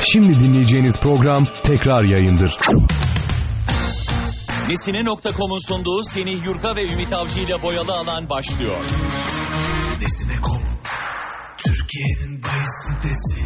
Şimdi dinleyeceğiniz program tekrar yayındır. Nesine.com'un sunduğu Semih Yurka ve Ümit Avcı ile Boyalı Alan başlıyor. Nesine.com Türkiye'nin bahis sitesi.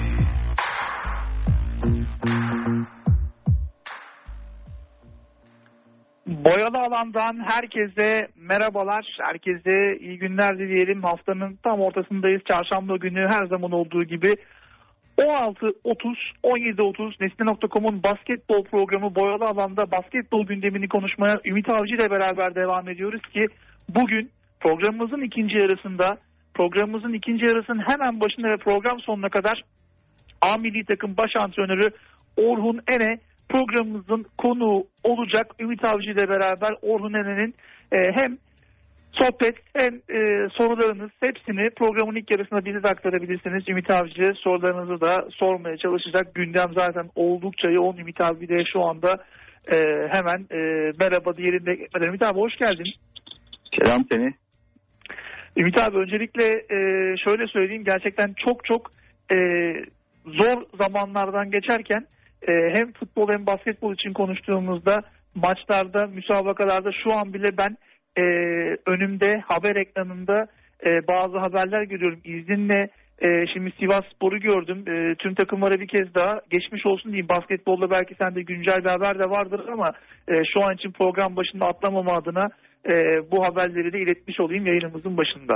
Boyalı Alan'dan herkese merhabalar, herkese iyi günler dileyelim. Haftanın tam ortasındayız. Çarşamba günü her zaman olduğu gibi 16.30, 17.30 Nesne.com'un basketbol programı Boyalı Alan'da basketbol gündemini konuşmaya Ümit Avcı ile beraber devam ediyoruz ki bugün programımızın ikinci yarısının hemen başında ve program sonuna kadar A Milli Takım Baş Antrenörü Orhun Ene programımızın konuğu olacak. Ümit Avcı ile beraber Orhun Ene'nin hem sohbet hem sorularınız hepsini programın ilk yarısında bize de aktarabilirsiniz. Ümit Avcı sorularınızı da sormaya çalışacak. Gündem zaten oldukça yoğun. Ümit Avcı de şu anda hemen merhaba diyelim de. Ümit abi hoş geldin. Selam seni. Ümit abi öncelikle şöyle söyleyeyim, gerçekten çok zor zamanlardan geçerken hem futbol hem basketbol için konuştuğumuzda maçlarda, müsabakalarda şu an bile ben önümde haber ekranında bazı haberler görüyorum. İzninle şimdi Sivasspor'u gördüm. Tüm takımlara bir kez daha geçmiş olsun diyeyim. Basketbolda belki sende güncel bir haber de vardır ama şu an için program başında atlamama adına bu haberleri de iletmiş olayım yayınımızın başında.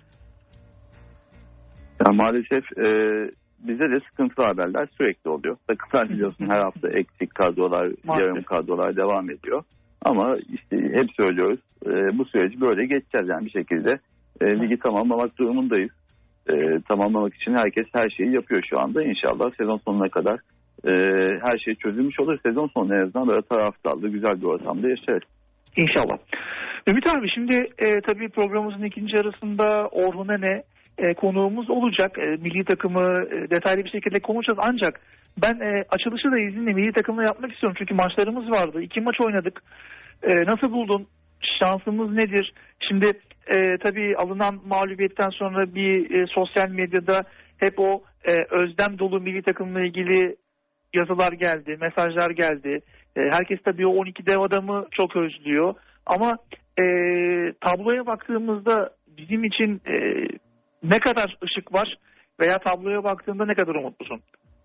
Ya maalesef bize de sıkıntılı haberler sürekli oluyor. Takımlar biliyorsun her hafta eksik kadrolar, yarım kadrolar devam ediyor. Ama işte hep söylüyoruz bu süreci böyle geçeceğiz yani bir şekilde ligi tamamlamak durumundayız. Tamamlamak için herkes her şeyi yapıyor şu anda. İnşallah sezon sonuna kadar her şey çözülmüş olur. Sezon sonu en azından böyle taraftarlı güzel bir ortamda yaşarız. İnşallah. Ümit abi şimdi tabii programımızın ikinci yarısında Orhun Ene konuğumuz olacak. Milli takımı detaylı bir şekilde konuşacağız. Ancak ben açılışı da izninle milli takımla yapmak istiyorum. Çünkü maçlarımız vardı. 2 maç oynadık. Nasıl buldun? Şansımız nedir? Şimdi tabii alınan mağlubiyetten sonra bir sosyal medyada hep o özlem dolu milli takımla ilgili yazılar geldi, mesajlar geldi. Herkes tabii o 12 dev adamı çok özlüyor. Ama tabloya baktığımızda bizim için ne kadar ışık var veya tabloya baktığında ne kadar umutlusun?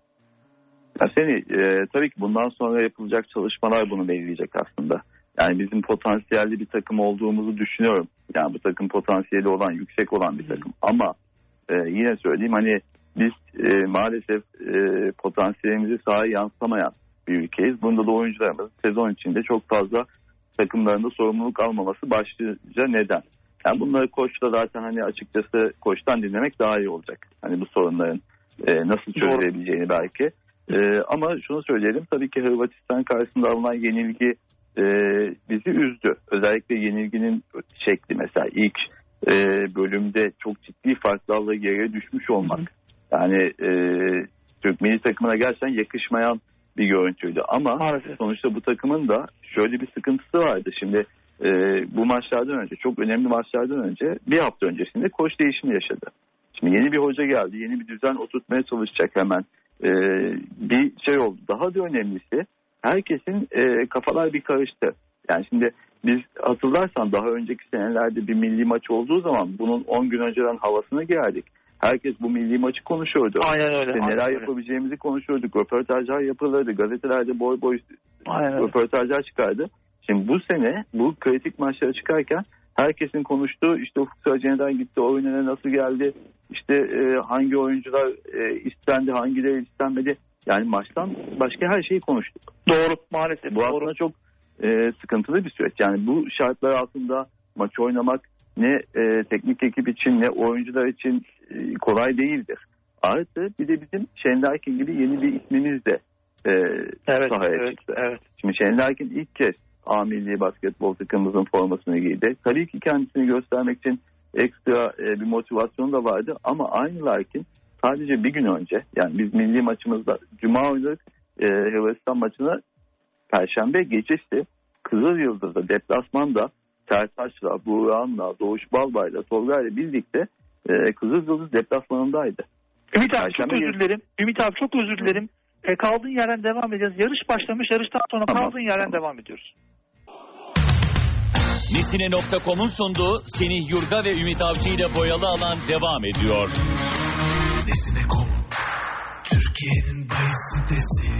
Ya tabii ki bundan sonra yapılacak çalışmalar bunu belirleyecek aslında. Yani bizim potansiyelli bir takım olduğumuzu düşünüyorum. Yani bu takım potansiyeli olan, yüksek olan bir takım. Ama yine söyleyeyim hani biz maalesef potansiyelimizi sahaya yansıtamayan bir ülkeyiz. Bunda da oyuncularımız sezon içinde çok fazla takımlarında sorumluluk almaması başlıca neden. Yani bunları koçla zaten hani açıkçası koçtan dinlemek daha iyi olacak. Hani bu sorunların nasıl çözülebileceğini belki. Ama şunu söyleyelim, tabii ki Hırvatistan karşısında alınan yenilgi bizi üzdü. Özellikle yenilginin şekli, mesela ilk bölümde çok ciddi farklarla geriye düşmüş olmak. Yani Türk milli takımına gerçekten yakışmayan bir görüntüydü. Ama maalesef sonuçta bu takımın da şöyle bir sıkıntısı vardı. Şimdi bu maçlardan önce, çok önemli maçlardan önce, bir hafta öncesinde koç değişimi yaşadı. Şimdi yeni bir hoca geldi, yeni bir düzen oturtmaya çalışacak hemen. Bir şey oldu. Daha da önemlisi herkesin kafalar bir karıştı. Yani şimdi biz hatırlarsan daha önceki senelerde bir milli maç olduğu zaman bunun 10 gün önceden havasına girerdik. Herkes bu milli maçı konuşuyordu. Aynen öyle. İşte neler yapabileceğimizi konuşuyorduk. Röportajlar yapılırdı. Gazetelerde boy röportajlar çıkardı. Şimdi bu sene bu kritik maçlara çıkarken herkesin konuştuğu işte Ufuk Sarıcı neden gitti, oyuna nasıl geldi, işte hangi oyuncular istendi, hangileri istenmedi. Yani maçtan başka her şeyi konuştuk. Doğru, maalesef. Bu aslında çok sıkıntılı bir süreç. Yani bu şartlar altında maç oynamak ne teknik ekip için ne oyuncular için kolay değildir. Artı bir de bizim Şenderkin gibi yeni bir ismimiz de sahaya çıktı. Evet. Şimdi Şenderkin ilk kez A Milli Basketbol takımımızın formasını giydi. Tabii ki kendisini göstermek için ekstra bir motivasyonu da vardı ama aynı Larkin sadece bir gün önce, yani biz milli maçımızda Cuma oynadık, Hırvatistan maçını Perşembe gecesi Kızılyıldız'da deplasmanda Sertaç'la, Buğra'nla, Doğuş Balbay'la, Tolga'yla birlikte Kızılyıldız deplasmanındaydı. Ümit abi çok özür dilerim. kaldığın yerden devam edeceğiz. Yarış başlamış, yarıştan sonra Tamam. kaldığın yerden devam ediyoruz. Nesine.com'un sunduğu Semih Yurga ve Ümit Avcı ile boyalı alan devam ediyor. Nesine.com Türkiye'nin bayı sitesi.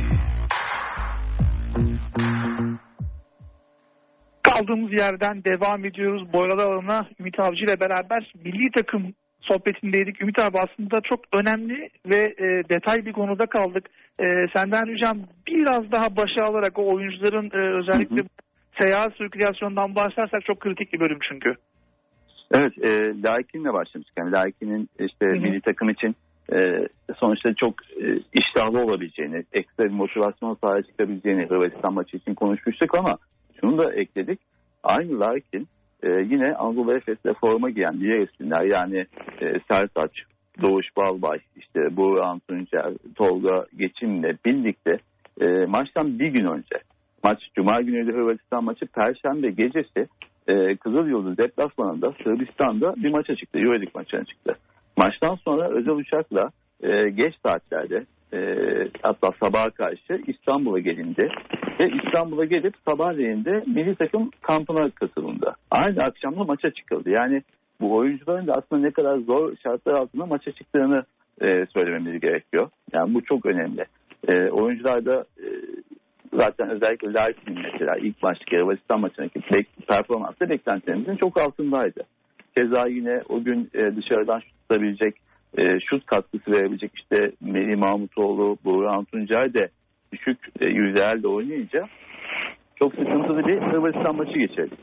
Kaldığımız yerden devam ediyoruz. Boyalı alana Ümit Avcı ile beraber milli takım sohbetindeydik. Ümit abi, aslında çok önemli ve detay bir konuda kaldık. Senden ricam biraz daha başa alarak o oyuncuların özellikle seyahat sirkülasyondan başlarsak, çok kritik bir bölüm çünkü. Evet, Laikin'le başlamıştık. Yani Laikin'in işte milli takım için sonuçta çok iştahlı olabileceğini, ekstra bir motivasyon sahaya çıkabileceğini Hırvatistan maçı için konuşmuştuk ama şunu da ekledik. Aynı Laikin yine Anadolu Efes'le forma giyen diğer isimler, yani Sertaç, Doğuş Balbay, işte Buğra Tuncer, Tolga Geçim'le birlikte maçtan bir gün önce, maç Cuma günüydü Hırvatistan maçı, Perşembe gecesi Kızılyıldız deplasmanında Sırbistan'da bir maça çıktı. Euroleague maçına çıktı. Maçtan sonra özel uçakla geç saatlerde hatta sabaha karşı İstanbul'a gelindi. Ve İstanbul'a gelip sabahleyin de milli takım kampına katılındı. Aynı akşam da maça çıkıldı. Yani bu oyuncuların da aslında ne kadar zor şartlar altında maça çıktığını söylememiz gerekiyor. Yani bu çok önemli. Oyuncular da zaten özellikle Larkin mesela ilk maçtaki Hırvatistan maçındaki performansı beklentilerimizin çok altındaydı. Keza yine o gün dışarıdan şut tutabilecek, şut katkısı verebilecek işte Melih Mahmutoğlu, Buğra Tuncay da düşük yüzeyelde oynayınca çok sıkıntılı bir Hırvatistan maçı geçirdik.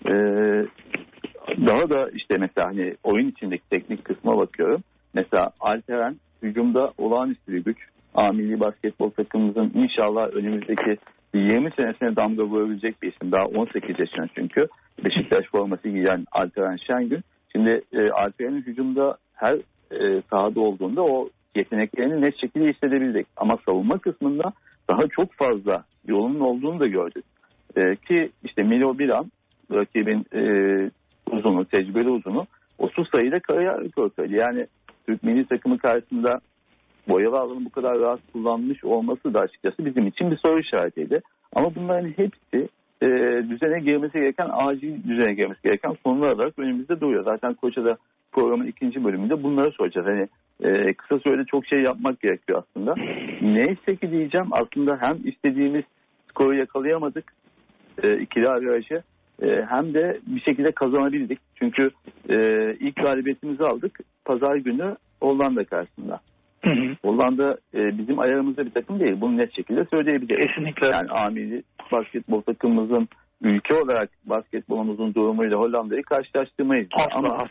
Daha da işte mesela hani oyun içindeki teknik kısma bakıyorum. Mesela Alperen hücumda olağanüstü bir güç. Milli basketbol takımımızın inşallah önümüzdeki 20 senesine damga vurabilecek bir isim. Daha 18 yaşında çünkü. Beşiktaş forması giyen Alperen Şengün. Şimdi Alperen'in hücumda her sahada olduğunda o yeteneklerini net şekilde hissedebildik. Ama savunma kısmında daha çok fazla yolunun olduğunu da gördük. Ki işte Milo Biran, rakibin uzunu, tecrübeli uzunu 30 sayıda kariyer rekoru kırdı. Yani Türk milli takımı karşısında boyalı alanı bu kadar rahat kullanmış olması da açıkçası bizim için bir soru işaretiydi. Ama bunların hepsi düzene girmesi gereken, acil düzene girmesi gereken konular olarak önümüzde duruyor. Zaten Koç'a da programın ikinci bölümünde bunları soracağız. Hani kısa sürede çok şey yapmak gerekiyor aslında. Neyse ki diyeceğim, aslında hem istediğimiz skoru yakalayamadık ikili averajı, hem de bir şekilde kazanabildik. Çünkü ilk galibiyetimizi aldık pazar günü Hollanda karşısında. Hollanda bizim ayarımızda bir takım değil. Bunu net şekilde söyleyebiliriz. Kesinlikle. Yani amili basketbol takımımızın ülke olarak basketbolumuzun durumuyla Hollanda'yı karşılaştırmayız. Ama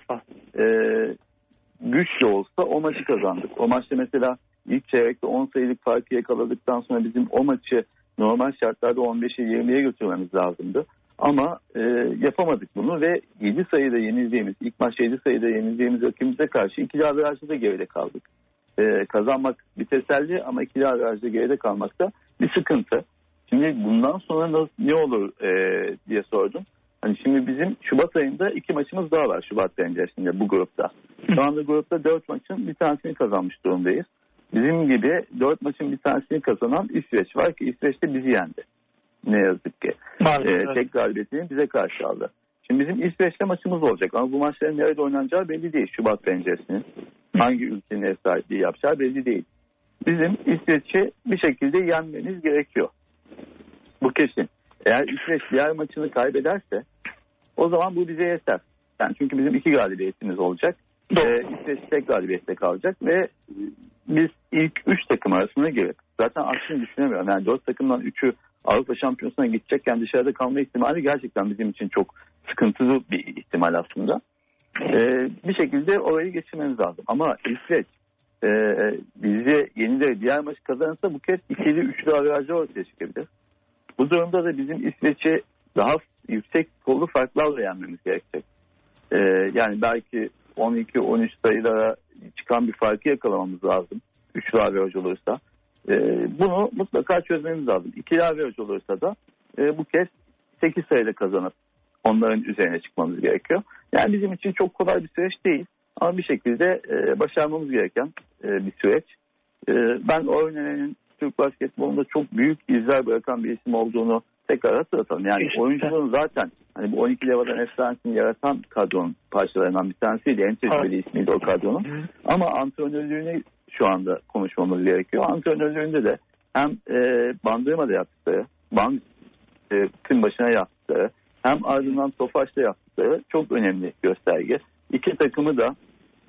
güçlü olsa o maçı kazandık. O maçta mesela ilk çeyrekte 10 sayılık farkı yakaladıktan sonra bizim o maçı normal şartlarda 15'e 20'ye götürmemiz lazımdı. Ama yapamadık bunu ve 7 sayıda yenildiğimiz, ilk maç 7 sayıda yenildiğimiz rakibimize karşı ikili averajda da geride kaldık. Kazanmak bir teselli ama ikili averajda geride kalmak da bir sıkıntı. Şimdi bundan sonra ne olur diye sordum. Hani şimdi bizim Şubat ayında 2 maçımız daha var Şubat penceresinde bu grupta. Şu anda grupta 4 maçın bir tanesini kazanmış durumdayız. Bizim gibi 4 maçın bir tanesini kazanan İsveç var ki İsveç de bizi yendi. Ne yazık ki. Tek galibiyetini bize karşı aldı. Şimdi bizim İsveç'te maçımız olacak ama bu maçların nerede oynanacağı belli değil Şubat penceresinin. Hangi ülkenin ev sahipliği yapacağı belli değil. Bizim İsveç'i bir şekilde yenmemiz gerekiyor. Bu kesin. Eğer İsveç diğer maçını kaybederse o zaman bu bize yeter. Yani çünkü bizim 2 galibiyetimiz olacak. İsveç tek galibiyetle kalacak ve biz ilk 3 takım arasına girip zaten aksini düşünemiyorum. Yani 4 takımdan 3'ü Avrupa Şampiyonası'na gidecekken dışarıda kalma ihtimali gerçekten bizim için çok sıkıntılı bir ihtimal aslında. Bir şekilde orayı geçirmemiz lazım. Ama İsveç bizi yenileri diğer maçı kazanırsa bu kez ikili üçlü averajlar ortaya çıkabilir. Bu durumda da bizim İsveç'i daha yüksek kollu farklarla yenmemiz gerekecek. Yani belki 12-13 sayılara çıkan bir farkı yakalamamız lazım. Üçlü averaj olursa. Bunu mutlaka çözmemiz lazım. İkili averaj olursa da bu kez 8 sayıda kazanıp onların üzerine çıkmamız gerekiyor. Yani bizim için çok kolay bir süreç değil. Ama bir şekilde başarmamız gereken bir süreç. Ben Orhunen'in Türk basketbolunda çok büyük izler bırakan bir isim olduğunu tekrar hatırlatalım. Yani oyunculuğun zaten hani bu 12 levadan efsanesini yaratan kadronun parçalarından bir tanesiydi. En tecrübeli ismiydi o kadronun. Ama antrenörlüğünü şu anda konuşmamız gerekiyor. Antrenörlüğünde de hem Bandırma'da yaptıkları, tüm başına yaptıkları, hem ardından Tofaş'ta yaptıkları çok önemli gösterge. İki takımı da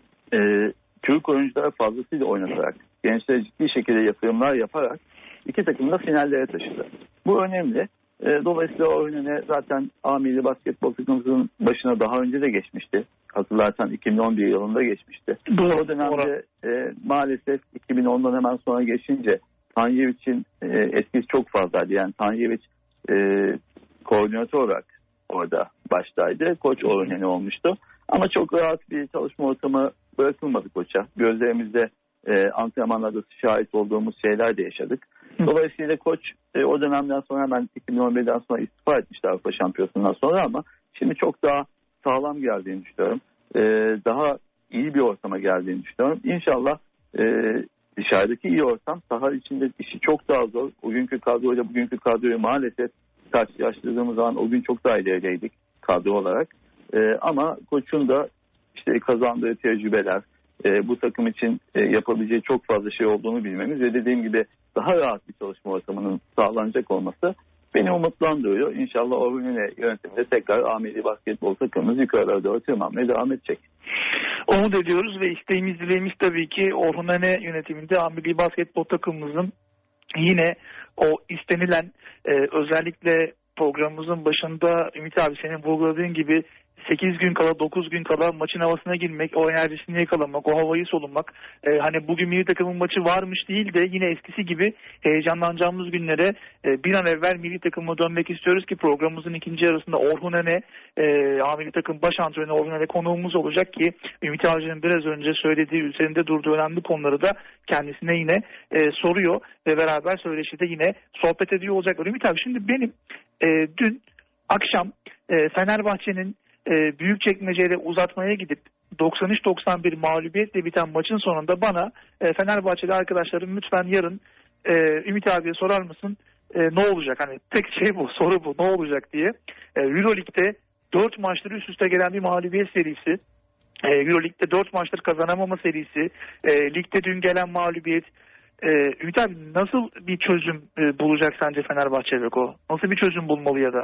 Türk oyunculara fazlasıyla oynatarak, gençlere ciddi şekilde yatırımlar yaparak iki takımı da finallere taşıdı. Bu önemli. Dolayısıyla Orhun zaten A milli basketbol takımımızın başına daha önce de geçmişti. Hatırlarsan 2011 yılında geçmişti. O dönemde maalesef 2010'dan hemen sonra geçince Tanjevic'in etkisi çok fazlaydı. Yani Tanjevic koordinatör olarak orada baştaydı. Koç Orhun olmuştu. Ama çok rahat bir çalışma ortamı bırakılmadı koça. Gözlerimizde antrenmanlarda şahit olduğumuz şeyler de yaşadık. Dolayısıyla koç o dönemden sonra hemen 2011'den sonra istifa etmişti Avrupa Şampiyonası'ndan sonra ama şimdi çok daha sağlam geldiğini düşünüyorum. Daha iyi bir ortama geldiğini düşünüyorum. İnşallah dışarıdaki iyi ortam saha içinde işi çok daha zor. O günkü kadroyla bugünkü kadroyu maalesef karşılaştırdığımız zaman o gün çok daha ilerideydik kadro olarak. Ama koçun da işte kazandığı tecrübeler, bu takım için yapabileceği çok fazla şey olduğunu bilmemiz ve dediğim gibi daha rahat bir çalışma ortamının sağlanacak olması beni umutlandırıyor. İnşallah Orhun'un yönetiminde tekrar A milli basketbol takımımız yukarılara doğru tırmanmaya devam edecek. Umut ediyoruz ve isteğimiz, dileğimiz tabii ki Orhun Ene yönetiminde A milli basketbol takımımızın yine o istenilen özellikle programımızın başında Ümit abi senin vurguladığın gibi 8 gün kala 9 gün kala maçın havasına girmek, o enerjisini yakalamak, o havayı solumak. Hani bugün milli takımın maçı varmış değil de yine eskisi gibi heyecanlanacağımız günlere bir an evvel milli takıma dönmek istiyoruz ki programımızın ikinci yarısında Orhun Ene, milli takım baş antrenörü Orhun Ene konuğumuz olacak ki Ümit Avcı'nın biraz önce söylediği, üzerinde durduğu önemli konuları da kendisine yine soruyor ve beraber söyleşide yine sohbet ediyor olacaklar. Ümit abi şimdi benim dün akşam Fenerbahçe'nin Büyükçekmece'yle uzatmaya gidip 93-91 mağlubiyetle biten maçın sonunda bana Fenerbahçeli arkadaşlarım lütfen yarın Ümit abiye sorar mısın ne olacak? Hani tek şey bu, soru bu, ne olacak diye. Euroleague'de 4 maçları üst üste gelen bir mağlubiyet serisi. Euroleague'de 4 maçları kazanamama serisi. Ligde dün gelen mağlubiyet. Ümit abi nasıl bir çözüm bulacak sence Fenerbahçe Beko? Nasıl bir çözüm bulmalı ya da?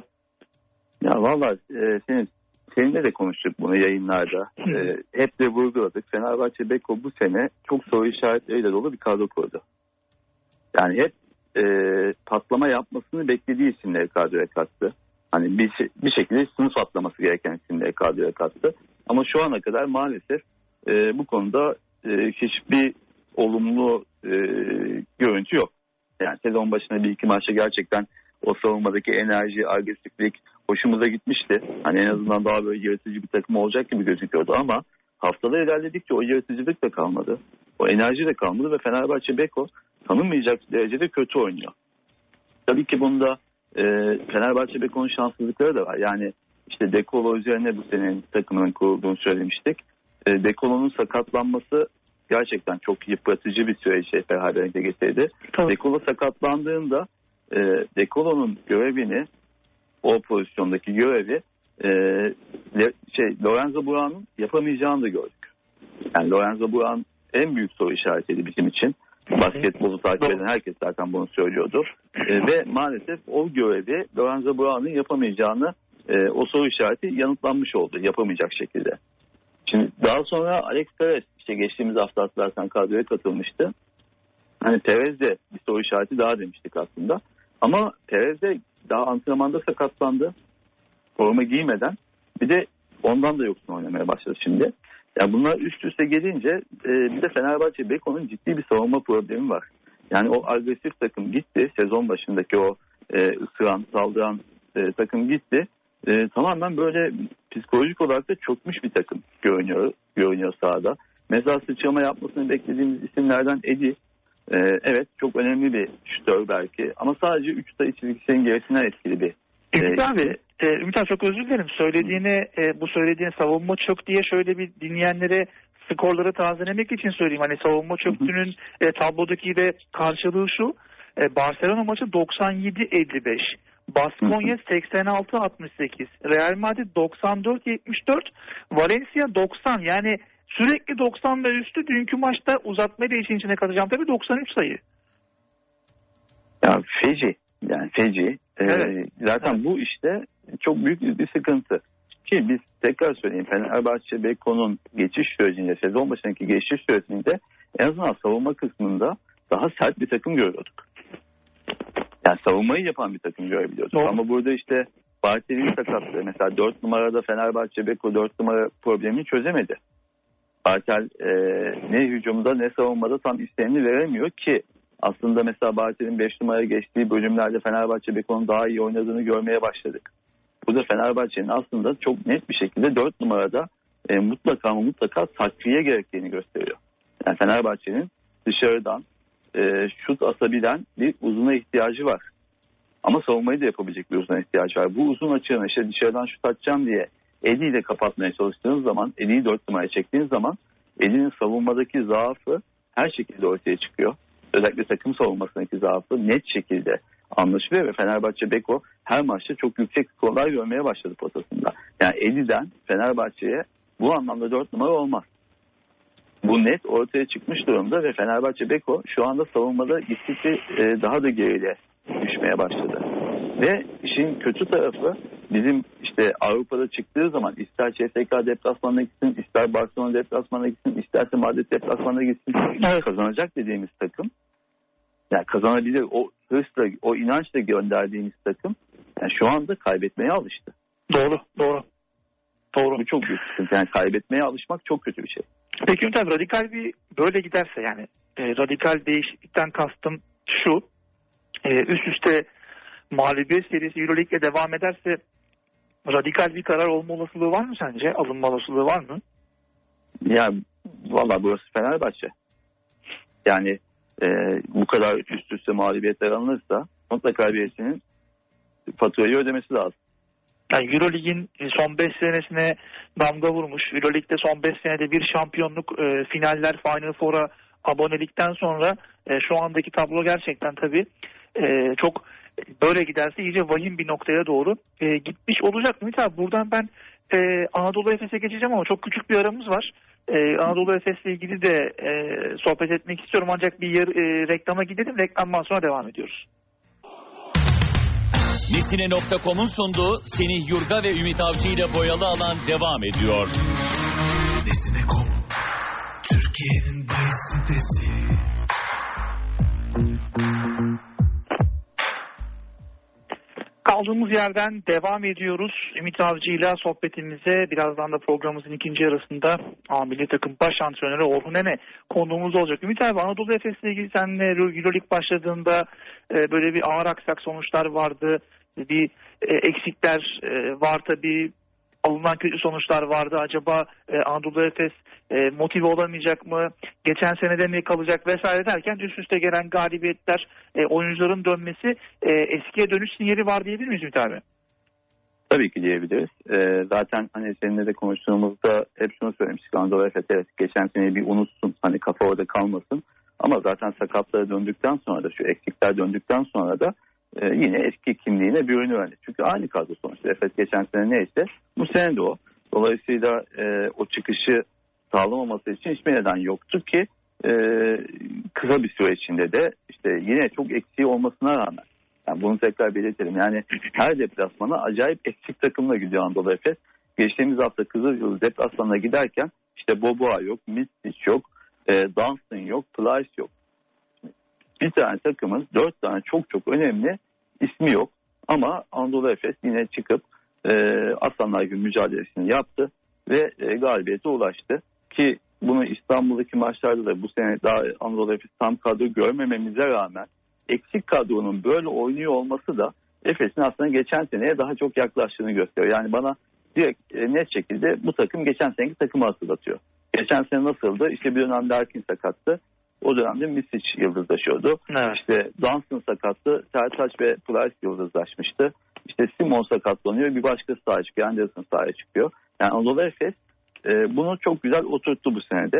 Ya vallahi seninle de konuştuk bunu yayınlarda. Hep de vurguladık. Fenerbahçe Beko bu sene çok soru işaretleriyle dolu bir kadro kurdu. Yani hep patlama yapmasını beklediği isimleri kadroya kattı. Hani bir şekilde sınıf atlaması gereken isimleri kadroya kattı. Ama şu ana kadar maalesef bu konuda hiçbir olumlu görüntü yok. Yani sezon başına bir iki maçta gerçekten o savunmadaki enerji, agresiflik hoşumuza gitmişti. Hani en azından daha böyle yaratıcı bir takım olacak gibi gözüküyordu ama haftalar ilerledikçe o yaratıcılık da kalmadı. O enerji de kalmadı ve Fenerbahçe Beko tanınmayacak derecede kötü oynuyor. Tabii ki bunda Fenerbahçe Beko'nun şanssızlıkları da var. Yani işte De Colo üzerine bu senenin takımının kurulduğunu söylemiştik. De Colo'nun sakatlanması gerçekten çok yıpratıcı bir süreç beraberinde getirdi. De Colo sakatlandığında De Colo'nun görevini, o pozisyondaki görevi Lorenzo Brown'un yapamayacağını da gördük. Yani Lorenzo Brown en büyük soru işaretiydi bizim için. Basketbolu takip eden herkes zaten bunu söylüyordu. Ve maalesef o görevi Lorenzo Brown'un yapamayacağını o soru işareti yanıtlanmış oldu yapamayacak şekilde. Şimdi daha sonra Alex Perez işte geçtiğimiz hafta hatırlarsan kadroya katılmıştı. Hani Perez de bir soru işareti daha demiştik aslında. Ama Perez de daha antrenmanda sakatlandı. Forma giymeden. Bir de ondan da yoksun oynamaya başladı şimdi. Yani bunlar üst üste gelince bir de Fenerbahçe Beko'nun ciddi bir savunma problemi var. Yani o agresif takım gitti. Sezon başındaki o ısıran, saldıran takım gitti. Tamamen böyle psikolojik olarak da çökmüş bir takım görünüyor sahada. Mesela sıçrama yapmasını beklediğimiz isimlerden Edi. Evet çok önemli bir şütör belki ama sadece 3 sayı çizgisinin gerisinden etkili bir. Ümit abi çok özür dilerim. Bu söylediğin savunma çök diye şöyle bir dinleyenlere skorları tazelemek için söyleyeyim. Hani savunma çöktüğünün tablodaki de karşılığı şu. Barcelona maçı 97-55. Baskonya 86-68. Real Madrid 94-74. Valencia 90. Yani sürekli 90 ve üstü. Dünkü maçta uzatmayla işin içine katacağım tabii 93 sayı. Ya feci. Yani feci. Evet. Zaten bu işte çok büyük bir sıkıntı. Ki biz tekrar söyleyeyim, Fenerbahçe Beko'nun geçiş sürecinde, sezon başındaki geçiş sürecinde en azından savunma kısmında daha sert bir takım görüyorduk. Yani savunmayı yapan bir takım görebiliyorduk. Doğru. Ama burada işte Bartel'in sakatlığı, mesela 4 numarada Fenerbahçe Beko 4 numara problemini çözemedi. Bartel ne hücumda ne savunmada tam isteneni veremiyor ki aslında mesela Bartel'in 5 numaraya geçtiği bölümlerde Fenerbahçe Beko'nun daha iyi oynadığını görmeye başladık. Burada Fenerbahçe'nin aslında çok net bir şekilde 4 numarada mutlaka takviye gerektiğini gösteriyor. Yani Fenerbahçe'nin dışarıdan şut atabilen bir uzuna ihtiyacı var. Ama savunmayı da yapabilecek bir uzuna ihtiyacı var. Bu uzun açığını işte dışarıdan şut atacağım diye Eddie ile kapatmaya çalıştığınız zaman, Eddie'yi 4 numaraya çektiğiniz zaman Eddie'nin savunmadaki zaafı her şekilde ortaya çıkıyor. Özellikle takım savunmasındaki zaafı net şekilde anlaşılıyor ve Fenerbahçe Beko her maçta çok yüksek skorlar görmeye başladı potasında. Yani Eddie'den Fenerbahçe'ye bu anlamda 4 numara olmaz. Bu net ortaya çıkmış durumda ve Fenerbahçe Beko şu anda savunmada gittikçe daha da gerile düşmeye başladı. Ve işin kötü tarafı bizim işte Avrupa'da çıktığı zaman ister CSKA deplasmanına gitsin, ister Barcelona deplasmanına gitsin, isterse Madrid deplasmanına gitsin, kazanacak dediğimiz takım, yani kazanabilir o hırsla, o inançla gönderdiğimiz takım yani şu anda kaybetmeye alıştı. Doğru. Bu çok büyük sıkıntı. Yani kaybetmeye alışmak çok kötü bir şey. Peki Ümit abi, radikal bir böyle giderse yani radikal değişiklikten kastım şu, üst üste mağlubiyet serisi Euroleague'le devam ederse radikal bir karar olma olasılığı var mı sence? Alınma olasılığı var mı? Ya valla burası Fenerbahçe. Yani bu kadar üst üste mağlubiyetler alınırsa mutlaka birisinin faturayı ödemesi lazım. Yani Euroleague'in son 5 senesine damga vurmuş. Euroleague'de son 5 senede bir şampiyonluk, finaller, Final Four'a abonelikten sonra şu andaki tablo gerçekten tabii çok böyle giderse iyice vahim bir noktaya doğru gitmiş olacak mı? Tabii buradan ben Anadolu Efes'e geçeceğim ama çok küçük bir aramız var. Anadolu Efes'le ilgili de sohbet etmek istiyorum ancak bir reklama gidelim. Reklamdan sonra devam ediyoruz. Nesine.com'un sunduğu Semih Yurga ve Ümit Avcı ile boyalı alan devam ediyor. Nesine.com Türkiye'nin bay sitesi. Kaldığımız yerden devam ediyoruz. Ümit Avcı ile sohbetimize birazdan da programımızın ikinci yarısında milli takım baş antrenörü Orhun Ene konuğumuz olacak. Ümit abi, Anadolu Efes'le ilgili seninle Euroleague başladığında böyle bir ağır aksak sonuçlar vardı. Bir eksikler var tabii. Alınan kötü sonuçlar vardı. Acaba Anadolu Efes motive olamayacak mı? Geçen senede mi kalacak vesaire derken üst üste gelen galibiyetler, oyuncuların dönmesi eskiye dönüş sinyali var diyebilir miyiz Ümit abi? Tabii ki diyebiliriz. Zaten hani seninle de konuştuğumuzda hep şunu söylemiştik. Anadolu Efes evet geçen seneyi bir unutsun. Hani kafa orada kalmasın. Ama zaten sakatlara döndükten sonra da şu eksikler döndükten sonra da yine eski kimliğine bürünüyor. Çünkü aynı kadro sonuçta. Efes geçen sene neyse bu sene de o. Dolayısıyla o çıkışı sağlamaması için hiçbir neden yoktu ki kısa bir süre içinde de işte yine çok eksiği olmasına rağmen, yani bunu tekrar belirtelim. Yani her deplasmana acayip eksik takımla gidiyor Anadolu Efes. Geçtiğimiz hafta Kızılyıldız deplasmanına giderken işte Boboa yok, Mistic yok, Dunstan yok, Plyce yok. Bir tane takımın 4 tane çok önemli ismi yok. Ama Anadolu Efes yine çıkıp Aslanlar Günü mücadelesini yaptı ve galibiyete ulaştı. Ki bunu İstanbul'daki maçlarda da bu sene daha Anadolu Efes tam kadro görmememize rağmen eksik kadronun böyle oynuyor olması da Efes'in aslında geçen seneye daha çok yaklaştığını gösteriyor. Yani bana direkt net şekilde bu takım geçen seneki takımı hatırlatıyor. Geçen sene nasıldı? İşte bir dönem Larkin sakattı. O dönemde Mistic yıldızlaşıyordu. Evet. İşte Dunstan sakattı. Sertaç ve Plyce yıldızlaşmıştı. İşte Simon sakatlanıyor. Bir başkası sahaya çıkıyor. Anderson sahaya çıkıyor. Yani Anadolu Efes bunu çok güzel oturttu bu senede.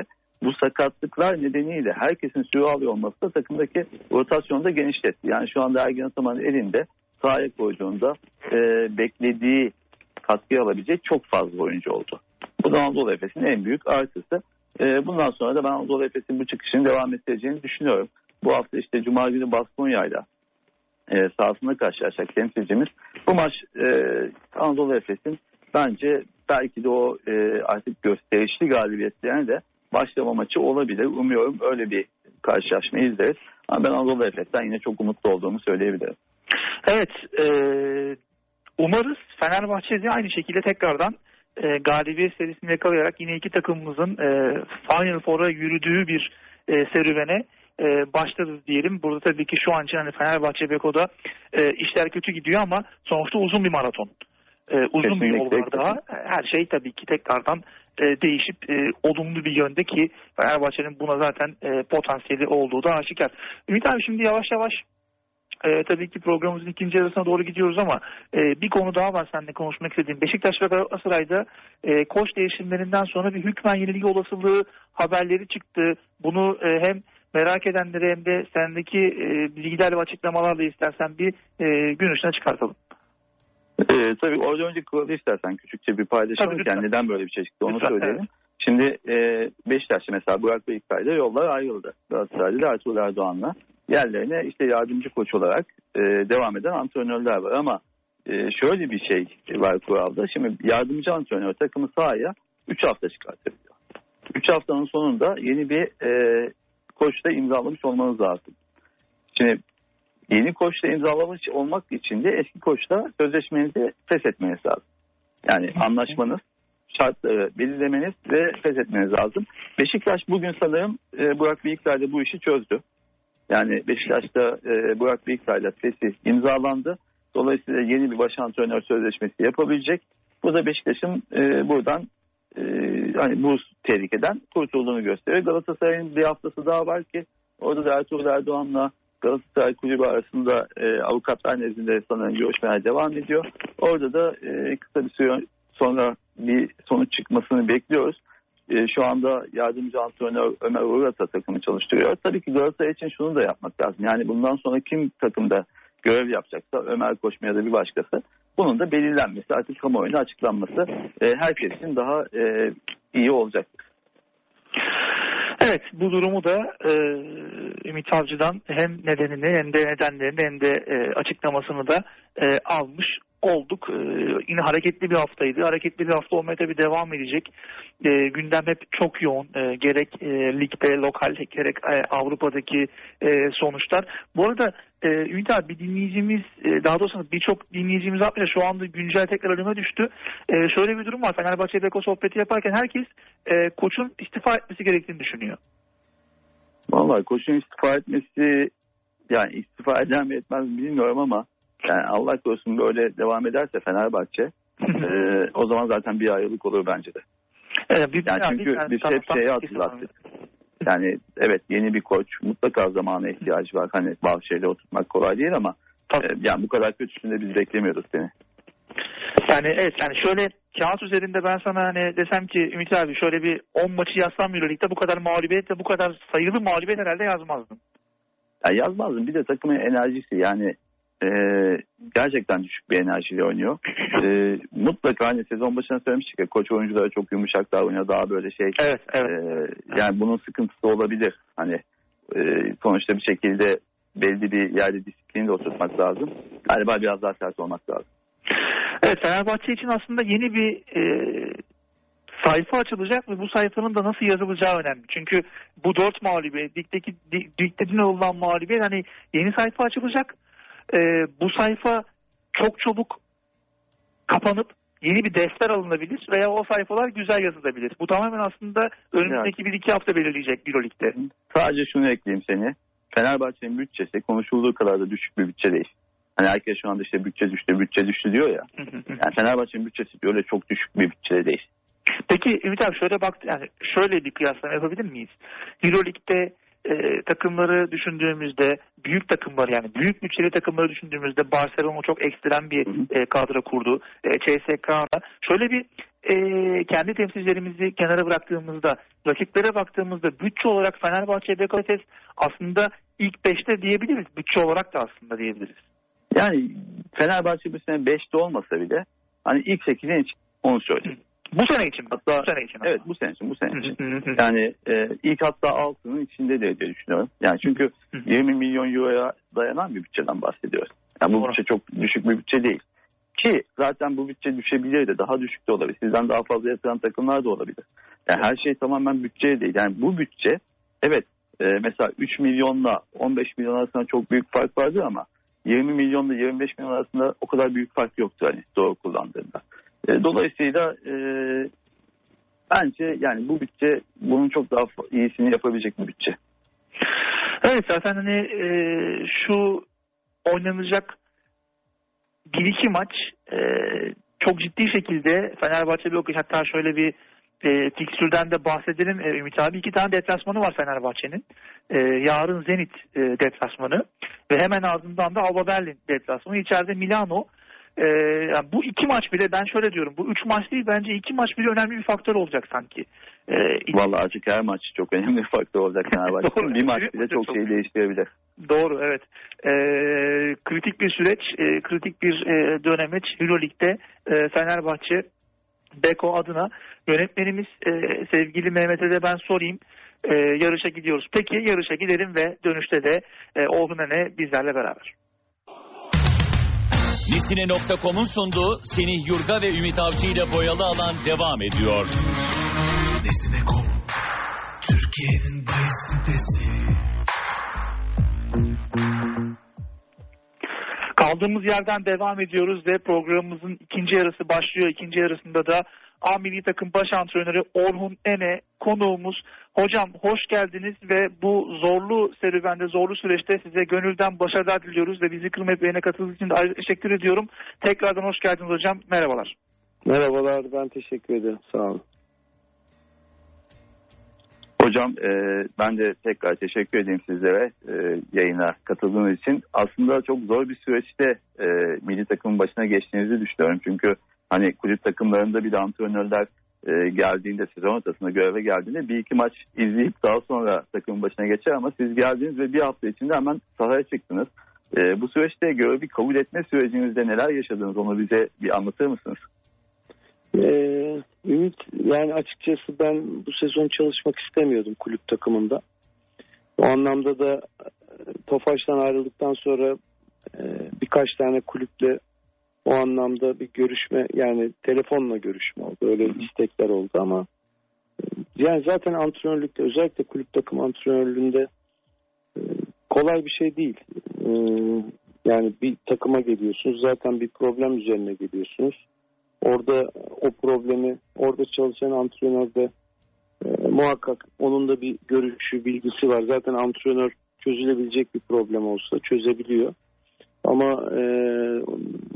bu sakatlıklar nedeniyle herkesin süre alıyor olması da takımdaki rotasyonu da genişletti. Yani şu anda Ergin Ataman'ın elinde sahaya koyduğunda beklediği katkıyı alabilecek çok fazla oyuncu oldu. Bu da Anadolu Efes'in en büyük artısı. Bundan sonra da ben Anadolu Efes'in bu çıkışını devam ettireceğini düşünüyorum. Bu hafta işte Cuma günü Baskonya'yla sahasında karşılaşacak temsilcimiz. Bu maç Anadolu Efes'in bence belki de o artık gösterişli galibiyetlerine de başlama maçı olabilir. Umuyorum öyle bir karşılaşma izleriz. Ama ben Anadolu Efes'ten yine çok umutlu olduğumu söyleyebilirim. Evet, umarız Fenerbahçe de aynı şekilde tekrardan galibiyet serisini yakalayarak yine iki takımımızın Final Four'a yürüdüğü bir serüvene başlarız diyelim. Burada tabii ki şu an için hani Fenerbahçe Beko'da işler kötü gidiyor ama sonuçta uzun bir maraton. Uzun Kesinlikle, bir yol var daha. Her şey tabii ki tekrardan değişip olumlu bir yönde ki Fenerbahçe'nin buna zaten potansiyeli olduğu da aşikar. Ümit abi şimdi yavaş yavaş tabii ki programımızın ikinci yarısına doğru gidiyoruz ama bir konu daha var seninle konuşmak istediğim. Beşiktaş ve Galatasaray'da koç değişimlerinden sonra bir hükmen yenilgi olasılığı haberleri çıktı. Bunu hem merak edenlere hem de sendeki bilgiler ve açıklamalarla istersen bir gün ışığına çıkartalım. Tabii orada önce kuralı istersen küçükçe bir paylaşalım. Yani neden böyle bir şey çıktı onu söyleyelim. Evet. Şimdi Beşiktaş'ta mesela Burak Beylikdağ'da yollar ayrıldı. Galatasaray'da da Ertuğrul Erdoğan'la yerlerine işte yardımcı koç olarak devam eden antrenörler var ama şöyle bir şey var kuralda. Şimdi yardımcı antrenör takımı sahaya 3 hafta çıkartabiliyor. 3 haftanın sonunda yeni bir koçla imzalamış olmanız lazım. Şimdi yeni koçla imzalamış olmak için de eski koçla sözleşmenizi feshetmeniz lazım. Yani anlaşmanız, şartları belirlemeniz ve feshetmeniz lazım. Beşiktaş bugün sanırım Burak Beylikdağ'da bu işi çözdü. Yani Beşiktaş'ta Burak Beylikdağ'la fesi imzalandı. Dolayısıyla yeni bir baş antrenör sözleşmesi yapabilecek. Bu da Beşiktaş'ın buradan hani bu tehlikeden kurtulduğunu gösteriyor. Galatasaray'ın bir haftası daha var ki orada da Ertuğrul Erdoğan'la Galatasaray Kulübü arasında avukatlar nezdinde sanırım görüşmeler devam ediyor. Orada da kısa bir süre sonra bir sonuç çıkmasını bekliyoruz. Şu anda yardımcı antrenör Ömer Uğurata takımı çalıştırıyor. Tabii ki Galatasaray için şunu da yapmak lazım. Yani bundan sonra kim takımda görev yapacaksa Ömer Koçma ya da bir başkası bunun da belirlenmesi, artık kamuoyuna açıklanması herkes için daha iyi olacaktır. Evet, bu durumu da Ümit Avcı'dan hem nedenini hem de nedenlerini hem de açıklamasını da almış olduk. Yine hareketli bir haftaydı. Hareketli bir hafta olmaya tabii devam edecek. Gündem hep çok yoğun. Gerek ligde, lokal, gerek Avrupa'daki sonuçlar. Bu arada Ümit abi bir dinleyicimiz, daha doğrusu birçok dinleyicimiz şu anda güncel tekrar önüme düştü. Şöyle bir durum var. Fenerbahçe Beko sohbeti yaparken herkes koçun istifa etmesi gerektiğini düşünüyor. Vallahi koçun istifa etmesi, yani istifa eder mi etmez mi bilmiyorum ama yani Allah korusun böyle devam ederse Fenerbahçe o zaman zaten bir ayrılık olur bence de. Yani çünkü biz hep şeyi hatırlattık. Yani evet, yeni bir koç mutlaka zamana ihtiyacı var. Hani bazı şeyleri oturtmak kolay değil ama yani bu kadar kötüsünü de biz beklemiyorduk seni. Yani evet, yani şöyle kağıt üzerinde ben sana hani desem ki Ümit abi şöyle bir 10 maçı yazsam Euroleague'de bu kadar mağlubiyet ve bu kadar sayılı mağlubiyet herhalde yazmazdım. Yani yazmazdım. Bir de takımın enerjisi, yani gerçekten düşük bir enerjiyle oynuyor. Mutlaka hani sezon başına söylemiştik ya, koç oyunculara çok yumuşak davranıyor, daha böyle şey. Evet. Yani bunun sıkıntısı olabilir. Hani sonuçta bir şekilde belli bir yerde disiplini de oturtmak lazım. Galiba biraz daha sert olmak lazım. Evet, Fenerbahçe için aslında yeni bir sayfa açılacak ve bu sayfanın da nasıl yazılacağı önemli. Çünkü bu 4 mağlubiyet, ligde olan mağlubiyet, hani yeni sayfa açılacak. Bu sayfa çok çabuk kapanıp yeni bir defter alınabilir veya o sayfalar güzel yazılabilir. Bu tamamen aslında önümüzdeki 1-2 hafta belirleyecek Euroleague'de. Sadece şunu ekleyeyim seni. Fenerbahçe'nin bütçesi konuşulduğu kadar da düşük bir bütçe değil. Hani herkes şu anda işte bütçe düştü diyor ya. Yani Fenerbahçe'nin bütçesi öyle çok düşük bir bütçe değil. Peki Ümit abi şöyle yani şöyle bir kıyaslama yapabilir miyiz? Euroleague'de takımları düşündüğümüzde, büyük takımlar, yani büyük bütçeli takımları düşündüğümüzde Barcelona çok ekstrem bir kadro kurdu. CSK'da şöyle bir kendi temsilcilerimizi kenara bıraktığımızda, rakiplere baktığımızda bütçe olarak Fenerbahçe, Beko, Efes aslında ilk 5'te diyebiliriz. Bütçe olarak da aslında diyebiliriz. Yani Fenerbahçe bu sene 5'te olmasa bile hani ilk 8'in için onu söyleyeyim. Bu sene için mi? Hatta, bu sene için. Evet, bu sene için. Yani ilk hatta 6'nın içinde diye düşünüyorum. Yani çünkü 20 milyon euroya dayanan bir bütçeden bahsediyoruz. Yani bu bütçe çok düşük bir bütçe değil. Ki zaten bu bütçe düşebilir de, daha düşük de olabilir. Sizden daha fazla yatıran takımlar da olabilir. Yani her şey tamamen bütçeye değil. Yani bu bütçe, evet, mesela 3 milyonla 15 milyon arasında çok büyük fark vardır ama 20 milyonla 25 milyon arasında o kadar büyük fark yoktur hani doğru kullandığında. Dolayısıyla bence yani bu bütçe bunun çok daha iyisini yapabilecek bir bütçe. Evet, zaten hani şu oynanacak 1-2 maç çok ciddi şekilde Fenerbahçe bir okuyuş. Hatta şöyle bir fikstürden de bahsedelim Ümit abi. 2 tane deplasmanı var Fenerbahçe'nin. Yarın Zenit deplasmanı ve hemen ardından da Alba Berlin deplasmanı. İçeride Milano. Yani bu 2 maç bile, ben şöyle diyorum, bu 3 maç değil, bence 2 maç bile önemli bir faktör olacak sanki. Vallahi açık, her maç çok önemli bir faktör olacak Fenerbahçe'nin. Bir maç bile çok şey değiştirebilir. Doğru, evet. Kritik bir süreç, kritik bir dönemeç Euroleague'de Fenerbahçe Beko adına. Yönetmenimiz sevgili Mehmet'e de ben sorayım. Yarışa gidiyoruz. Peki, yarışa gidelim ve dönüşte de Orhun Ene bizlerle beraber. Nesine.com'un sunduğu Semih Yurga ve Ümit Avcı ile boyalı alan devam ediyor. Nesine.com, Türkiye'nin bahis sitesi. Kaldığımız yerden devam ediyoruz ve programımızın ikinci yarısı başlıyor. İkinci yarısında da A milli takım baş antrenörü Orhun Ene konuğumuz. Hocam hoş geldiniz ve bu zorlu serüvende, zorlu süreçte size gönülden başarılar diliyoruz ve bizi kırmayıp yayına katıldığınız için de ayrıca teşekkür ediyorum. Tekrardan hoş geldiniz hocam. Merhabalar. Merhabalar, ben teşekkür ederim. Sağ olun. Hocam ben de tekrar teşekkür edeyim sizlere yayına katıldığınız için. Aslında çok zor bir süreçte milli takımın başına geçtiğinizi düşünüyorum. Çünkü hani kulüp takımlarında bir de antrenörler geldiğinde, sezon ortasında göreve geldiğinde bir iki maç izleyip daha sonra takımın başına geçer ama siz geldiniz ve bir hafta içinde hemen sahaya çıktınız. Bu süreçte görevi kabul etme sürecinizde neler yaşadınız, onu bize bir anlatır mısınız? Ümit, yani açıkçası ben bu sezon çalışmak istemiyordum kulüp takımında. O anlamda da Tofaş'tan ayrıldıktan sonra birkaç tane kulüple o anlamda bir görüşme, yani telefonla görüşme oldu. Öyle istekler oldu ama yani zaten antrenörlükte, özellikle kulüp takım antrenörlüğünde kolay bir şey değil. Yani bir takıma geliyorsunuz, zaten bir problem üzerine geliyorsunuz. Orada o problemi, orada çalışan antrenör de muhakkak onun da bir görüşü, bilgisi var. Zaten antrenör çözülebilecek bir problem olsa çözebiliyor. Ama %80,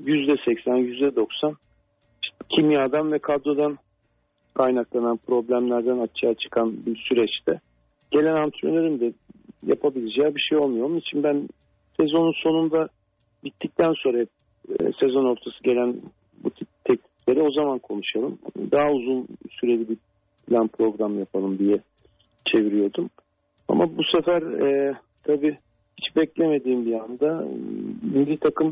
%90 işte kimyadan ve kadrodan kaynaklanan problemlerden açığa çıkan bir süreçte gelen antrenörün de yapabileceği bir şey olmuyor. Onun için ben sezonun sonunda bittikten sonra sezon ortası gelen bu tip teklifleri o zaman konuşalım. Daha uzun süreli bir plan program yapalım diye çeviriyordum. Ama bu sefer tabii hiç beklemediğim bir anda milli takım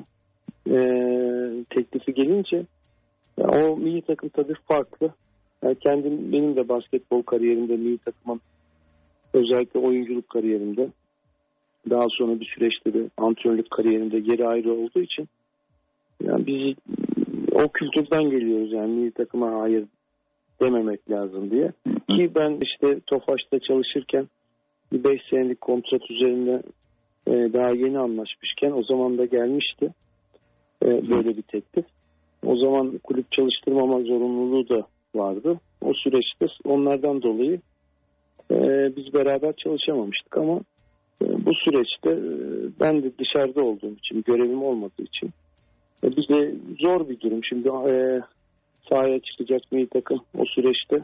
teklifi gelince o milli takım tabii farklı. Yani benim de basketbol kariyerimde, milli takımın özellikle oyunculuk kariyerimde, daha sonra bir süreçte de antrenörlük kariyerimde geri ayrı olduğu için yani biz o kültürden geliyoruz, yani milli takıma hayır dememek lazım diye. Ki ben işte Tofaş'ta çalışırken bir 5 senelik kontrat üzerinde daha yeni anlaşmışken o zaman da gelmişti böyle bir teklif. O zaman kulüp çalıştırmama zorunluluğu da vardı. O süreçte onlardan dolayı biz beraber çalışamamıştık ama bu süreçte ben de dışarıda olduğum için, görevim olmadığı için bir de zor bir durum. Şimdi sahaya çıkacak milli takım o süreçte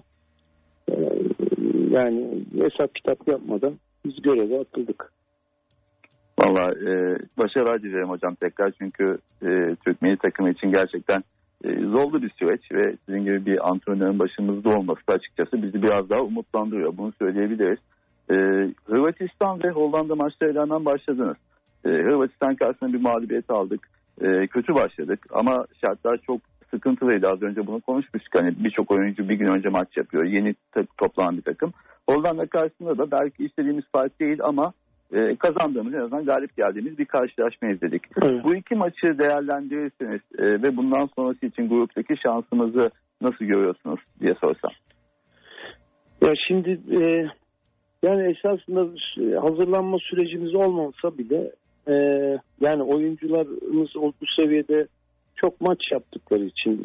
yani hesap kitap yapmadan biz göreve atıldık. Vallahi başarılar dilerim hocam tekrar, çünkü Türk milli takımı için gerçekten zorlu bir süreç ve sizin gibi bir antrenörün başımızda olması da açıkçası bizi biraz daha umutlandırıyor. Bunu söyleyebiliriz. Hırvatistan ve Hollanda maçlarından başladınız. Hırvatistan karşısında bir mağlubiyet aldık. Kötü başladık ama şartlar çok sıkıntılıydı. Az önce bunu konuşmuştuk. Hani birçok oyuncu bir gün önce maç yapıyor. Yeni toplanan bir takım. Hollanda karşısında da belki istediğimiz fark değil ama kazandığımız, en azından galip geldiğimiz bir karşılaşma izledik. Evet. Bu iki maçı değerlendirirseniz ve bundan sonrası için gruptaki şansımızı nasıl görüyorsunuz diye sorsam. Ya şimdi yani esasında hazırlanma sürecimiz olmasa bile yani oyuncularımız bu seviyede çok maç yaptıkları için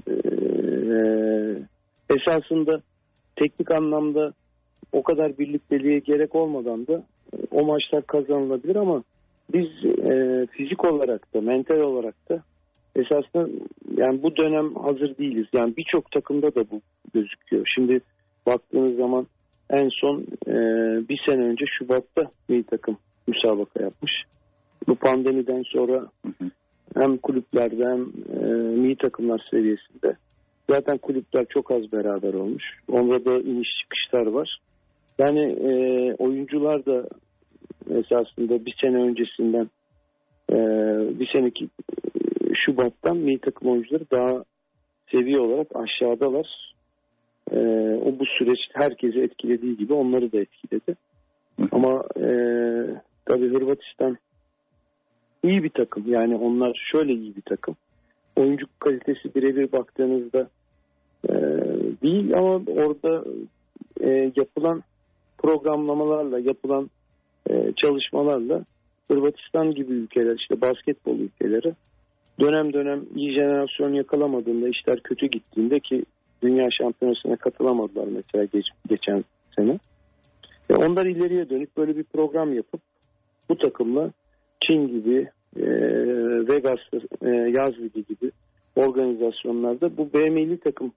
esasında teknik anlamda o kadar birlikteliğe gerek olmadan da o maçlar kazanılabilir ama biz fizik olarak da mental olarak da esasında yani bu dönem hazır değiliz. Yani birçok takımda da bu gözüküyor. Şimdi baktığınız zaman en son bir sene önce Şubat'ta milli takım müsabaka yapmış. Bu pandemiden sonra hem kulüplerde hem milli takımlar seviyesinde zaten kulüpler çok az beraber olmuş. Onda da iniş çıkışlar var. Yani oyuncular da esasında bir sene öncesinden bir seneki Şubat'tan milli takım oyuncuları daha seviye olarak aşağıdalar. O bu süreç herkesi etkilediği gibi onları da etkiledi. Ama tabii Hırvatistan iyi bir takım. Yani onlar şöyle iyi bir takım. Oyuncu kalitesi birebir baktığınızda değil ama orada yapılan programlamalarla, yapılan çalışmalarla Hırvatistan gibi ülkeler, işte basketbol ülkeleri dönem dönem iyi jenerasyon yakalamadığında, işler kötü gittiğinde ki dünya şampiyonasına katılamadılar mesela geçen sene. Onlar ileriye dönük böyle bir program yapıp bu takımla Çin gibi, Vegas yaz ligi gibi organizasyonlarda bu B milli takım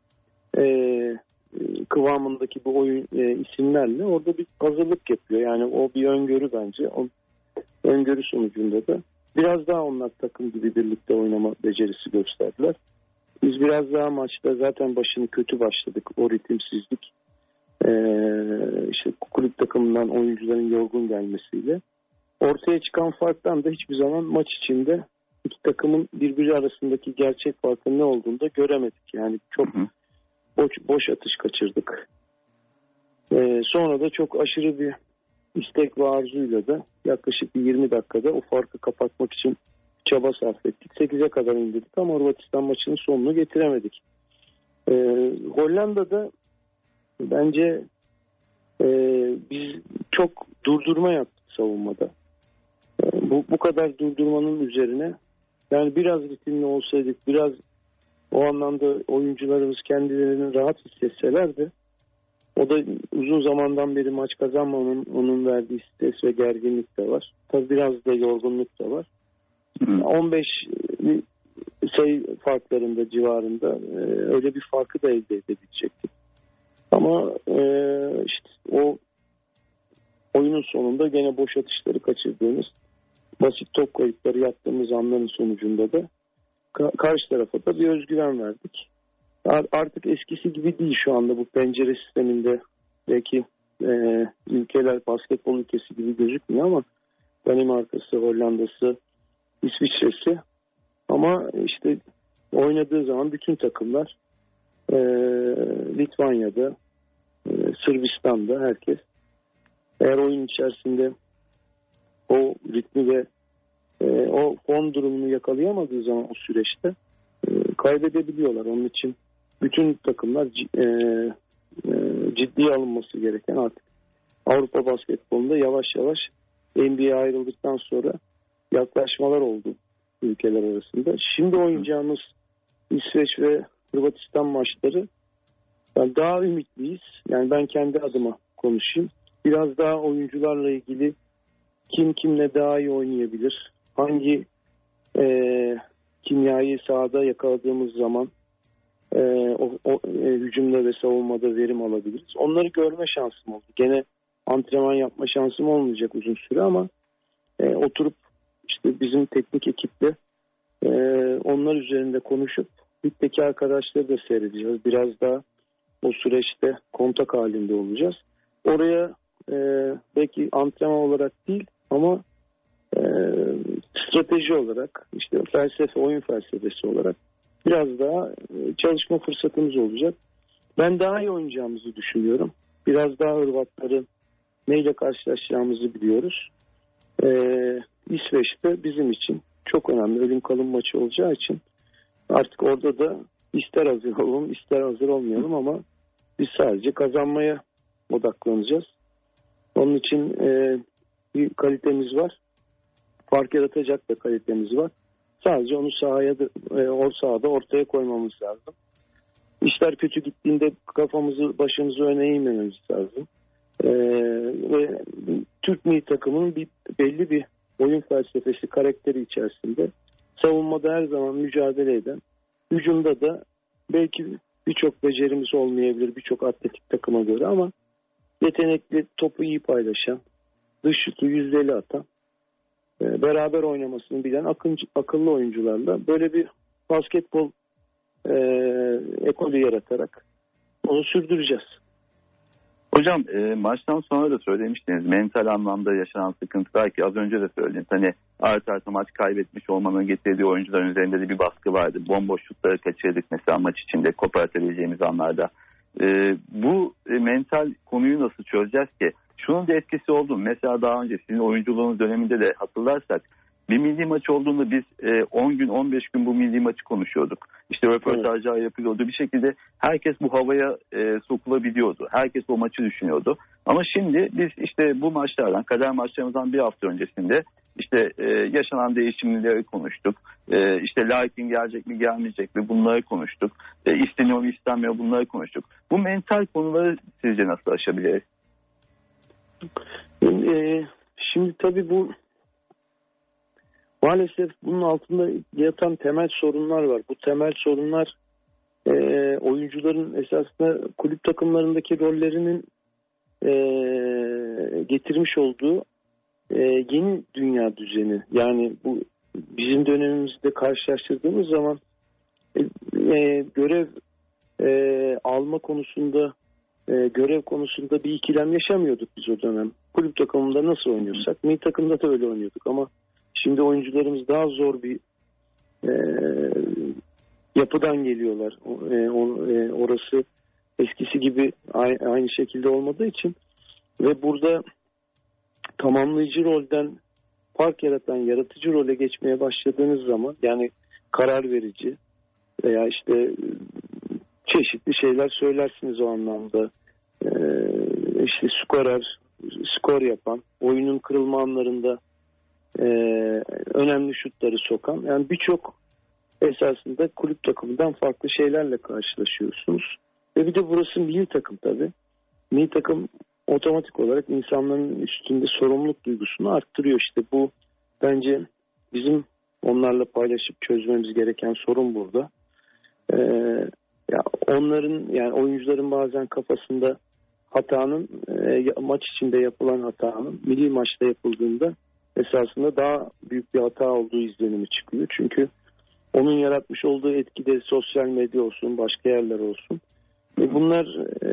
kıvamındaki bu oyun isimlerle orada bir hazırlık yapıyor. Yani o bir öngörü bence. O öngörü sonucunda da biraz daha onlar takım gibi birlikte oynama becerisi gösterdiler. Biz biraz daha maçta zaten başını kötü başladık. O ritimsizlik işte kulüp takımından oyuncuların yorgun gelmesiyle ortaya çıkan farktan da hiçbir zaman maç içinde iki takımın birbiri arasındaki gerçek farkın ne olduğunu da göremedik. Yani çok boş atış kaçırdık. Sonra da çok aşırı bir istek ve arzuyla da yaklaşık bir 20 dakikada o farkı kapatmak için çaba sarf ettik. 8'e kadar indirdik ama Hırvatistan maçının sonunu getiremedik. Hollanda'da bence biz çok durdurma yaptık savunmada. Bu kadar durdurmanın üzerine yani biraz ritimli olsaydık, biraz o anlamda oyuncularımız kendilerini rahat hissetselerdi, o da uzun zamandan beri maç kazanmanın onun verdiği stres ve gerginlik de var. Tabii biraz da yorgunluk da var. 15 sayı farklarında civarında öyle bir farkı da elde edebilecektik. Ama işte o oyunun sonunda gene boş atışları kaçırdığımız, basit top kayıpları yaptığımız anların sonucunda da karşı tarafa da bir özgüven verdik. Artık eskisi gibi değil şu anda bu pencere sisteminde. Belki ülkeler basketbol ülkesi gibi gözükmüyor ama Danimarka'sı, Hollanda'sı, İsviçre'si ama işte oynadığı zaman bütün takımlar Litvanya'da, Sırbistan'da herkes eğer oyun içerisinde o ritmi ve o form durumunu yakalayamadığı zaman o süreçte kaybedebiliyorlar. Onun için bütün takımlar ciddiye alınması gereken artık Avrupa basketbolunda yavaş yavaş NBA'ye ayrıldıktan sonra yaklaşmalar oldu ülkeler arasında. Şimdi oynayacağımız İsveç ve Hırvatistan maçları yani daha ümitliyiz. Yani ben kendi adıma konuşayım. Biraz daha oyuncularla ilgili kim kimle daha iyi oynayabilir? Hangi kimyayı sahada yakaladığımız zaman hücumda ve savunmada verim alabiliriz. Onları görme şansım oldu. Gene antrenman yapma şansım olmayacak uzun süre ama oturup işte bizim teknik ekiple onlar üzerinde konuşup ligdeki arkadaşları da seyredeceğiz. Biraz daha o süreçte kontak halinde olacağız. Oraya belki antrenman olarak değil ama strateji olarak, işte felsefe, oyun felsefesi olarak biraz daha çalışma fırsatımız olacak. Ben daha iyi oynayacağımızı düşünüyorum. Biraz daha Hırvatların neyle karşılaşacağımızı biliyoruz. İsveç'te bizim için çok önemli ölüm kalım maçı olacağı için artık orada da ister hazır olalım ister hazır olmayalım ama biz sadece kazanmaya odaklanacağız. Onun için bir kalitemiz var. Fark yaratacak da kalitemiz var. Sadece onu sahada ortaya koymamız lazım. İşler kötü gittiğinde kafamızı başımızı öne eğmememiz lazım. Ve Türk milli takımının belli bir oyun felsefesi, karakteri içerisinde savunmada her zaman mücadele eden, hücumda da belki birçok becerimiz olmayabilir birçok atletik takıma göre ama yetenekli, topu iyi paylaşan, dış şutu yüzdeli atan, beraber oynamasını bilen akıllı oyuncularla böyle bir basketbol ekolü yaratarak onu sürdüreceğiz. Hocam maçtan sonra da söylemiştiniz mental anlamda yaşanan sıkıntı belki az önce de söylediniz. Hani arta maç kaybetmiş olmanın getirdiği oyuncuların üzerinde de bir baskı vardı. Bomboş şutları kaçırdık mesela maç içinde kopartabileceğimiz anlarda. Bu mental konuyu nasıl çözeceğiz ki? Şunun da etkisi oldu. Mesela daha önce sizin oyunculuğunuz döneminde de hatırlarsak bir milli maç olduğunda biz 10 gün 15 gün bu milli maçı konuşuyorduk. İşte röportajlar yapılıyordu. Bir şekilde herkes bu havaya sokulabiliyordu. Herkes o maçı düşünüyordu. Ama şimdi biz işte bu maçlardan, kader maçlarımızdan bir hafta öncesinde işte yaşanan değişimleri konuştuk. İşte Larkin gelecek mi gelmeyecek mi bunları konuştuk. İsteniyor mu istenmiyor bunları konuştuk. Bu mental konuları sizce nasıl aşabiliriz? Şimdi tabii bu maalesef bunun altında yatan temel sorunlar var. Bu temel sorunlar oyuncuların esasında kulüp takımlarındaki rollerinin getirmiş olduğu yeni dünya düzeni. Yani bu bizim dönemimizde karşılaştırdığımız zaman görev alma konusunda görev konusunda bir ikilem yaşamıyorduk biz o dönem. Kulüp takımında nasıl oynuyorsak milli takımda da öyle oynuyorduk ama şimdi oyuncularımız daha zor bir yapıdan geliyorlar. Orası eskisi gibi aynı şekilde olmadığı için ve burada tamamlayıcı rolden fark yaratan yaratıcı role geçmeye başladığınız zaman yani karar verici veya işte çeşitli şeyler söylersiniz o anlamda. İşte skor yapan, oyunun kırılma anlarında önemli şutları sokan. Yani birçok esasında kulüp takımından farklı şeylerle karşılaşıyorsunuz. Ve bir de burası milli takım tabii. Milli takım otomatik olarak insanların üstünde sorumluluk duygusunu arttırıyor. İşte bu bence bizim onlarla paylaşıp çözmemiz gereken sorun burada. Ya onların yani oyuncuların bazen kafasında hatanın maç içinde yapılan hatanın milli maçta yapıldığında esasında daha büyük bir hata olduğu izlenimi çıkıyor. Çünkü onun yaratmış olduğu etkide sosyal medya olsun, başka yerler olsun. Bunlar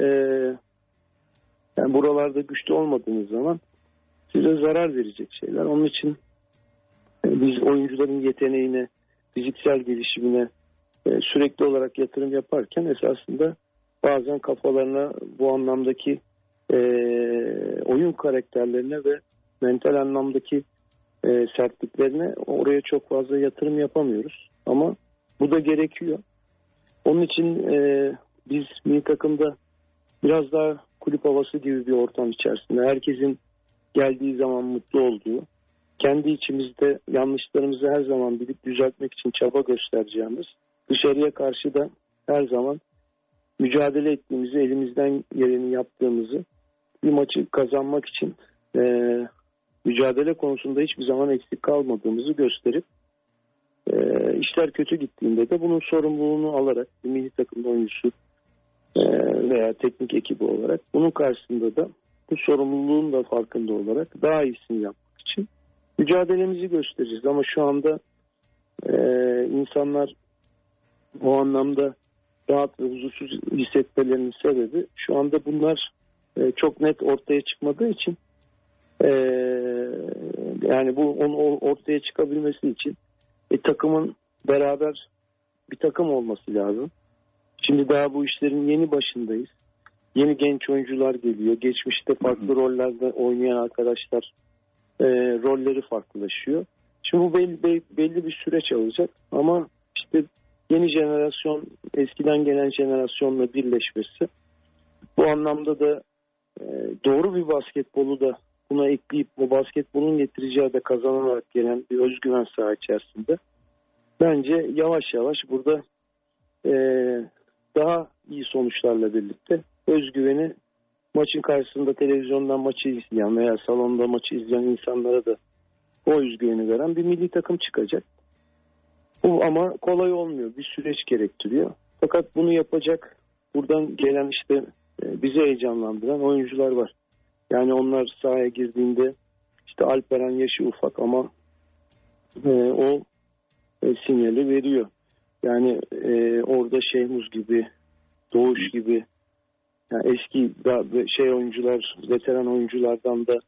yani buralarda güçlü olmadığınız zaman size zarar verecek şeyler. Onun için biz oyuncuların yeteneğine, fiziksel gelişimine sürekli olarak yatırım yaparken esasında bazen kafalarına bu anlamdaki oyun karakterlerine ve mental anlamdaki sertliklerine oraya çok fazla yatırım yapamıyoruz. Ama bu da gerekiyor. Onun için biz milli takımda biraz daha kulüp havası gibi bir ortam içerisinde herkesin geldiği zaman mutlu olduğu, kendi içimizde yanlışlarımızı her zaman bilip düzeltmek için çaba göstereceğimiz, dışarıya karşı da her zaman mücadele ettiğimizi, elimizden geleni yaptığımızı, bir maçı kazanmak için mücadele konusunda hiçbir zaman eksik kalmadığımızı gösterip işler kötü gittiğinde de bunun sorumluluğunu alarak bir milli takım oyuncusu veya teknik ekibi olarak bunun karşısında da bu sorumluluğun da farkında olarak daha iyisini yapmak için mücadelemizi göstereceğiz. Ama şu anda insanlar o anlamda rahat ve huzursuz hissetmelerinin sebebi şu anda bunlar çok net ortaya çıkmadığı için yani bu onun ortaya çıkabilmesi için takımın beraber bir takım olması lazım. Şimdi daha bu işlerin yeni başındayız. Yeni genç oyuncular geliyor. Geçmişte farklı rollerde oynayan arkadaşlar rolleri farklılaşıyor. Şimdi bu belli bir süreç alacak ama işte yeni jenerasyon eskiden gelen jenerasyonla birleşmesi bu anlamda da doğru bir basketbolu da buna ekleyip bu basketbolun getireceği de kazanarak gelen bir özgüven saha içerisinde bence yavaş yavaş burada daha iyi sonuçlarla birlikte özgüveni maçın karşısında televizyondan maçı izleyen veya salonda maçı izleyen insanlara da o özgüveni veren bir milli takım çıkacak. Bu ama kolay olmuyor. Bir süreç gerektiriyor. Fakat bunu yapacak buradan gelen işte bizi heyecanlandıran oyuncular var. Yani onlar sahaya girdiğinde işte Alperen yaşı ufak ama o sinyali veriyor. Yani orada Şehmuz gibi, Doğuş gibi yani eski oyuncular, veteran oyunculardan da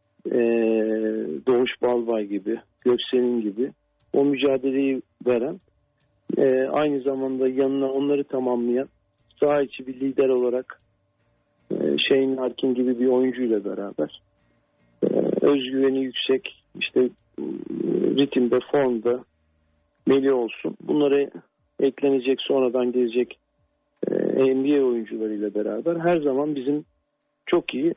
Doğuş Balbay gibi, Göksel'in gibi o mücadeleyi veren aynı zamanda yanına onları tamamlayan saha içi bir lider olarak Shane Larkin gibi bir oyuncuyla beraber özgüveni yüksek işte ritimde, formda Melih olsun. Bunlara eklenecek sonradan gelecek NBA oyuncularıyla beraber her zaman bizim çok iyi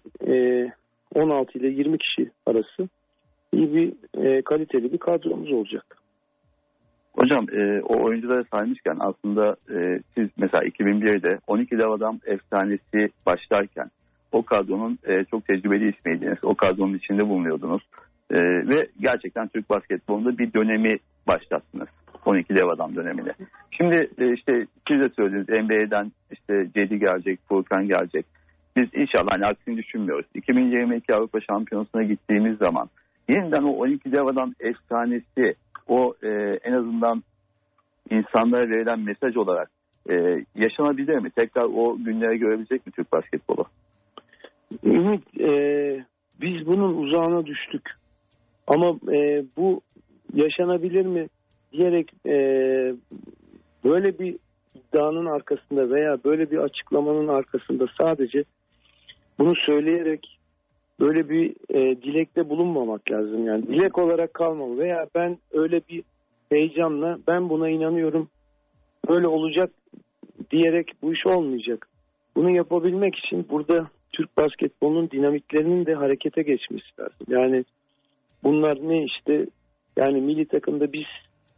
16 ile 20 kişi arası iyi bir kaliteli bir kadromuz olacak. Hocam o oyunculara saymışken aslında siz mesela 2001'de 12 dev adam efsanesi başlarken o kadronun çok tecrübeli ismiydiniz. O kadronun içinde bulunuyordunuz. Ve gerçekten Türk basketbolunda bir dönemi başlattınız. 12 dev adam dönemini. Şimdi işte siz de söylediniz NBA'den işte Cedi gelecek, Furkan gelecek. Biz inşallah hani aksini düşünmüyoruz. 2022 Avrupa Şampiyonası'na gittiğimiz zaman yeniden o 12 dev adam efsanesi o en azından insanlara verilen mesaj olarak yaşanabilir mi? Tekrar o günlere görebilecek mi Türk basketbolu? Ümit, biz bunun uzağına düştük. Ama bu yaşanabilir mi diyerek böyle bir iddianın arkasında veya böyle bir açıklamanın arkasında sadece bunu söyleyerek böyle bir dilekte bulunmamak lazım. Yani dilek olarak kalmamalı veya ben öyle bir heyecanla ben buna inanıyorum böyle olacak diyerek bu iş olmayacak. Bunu yapabilmek için burada Türk basketbolunun dinamiklerinin de harekete geçmesi lazım. Yani bunlar ne işte yani milli takımda biz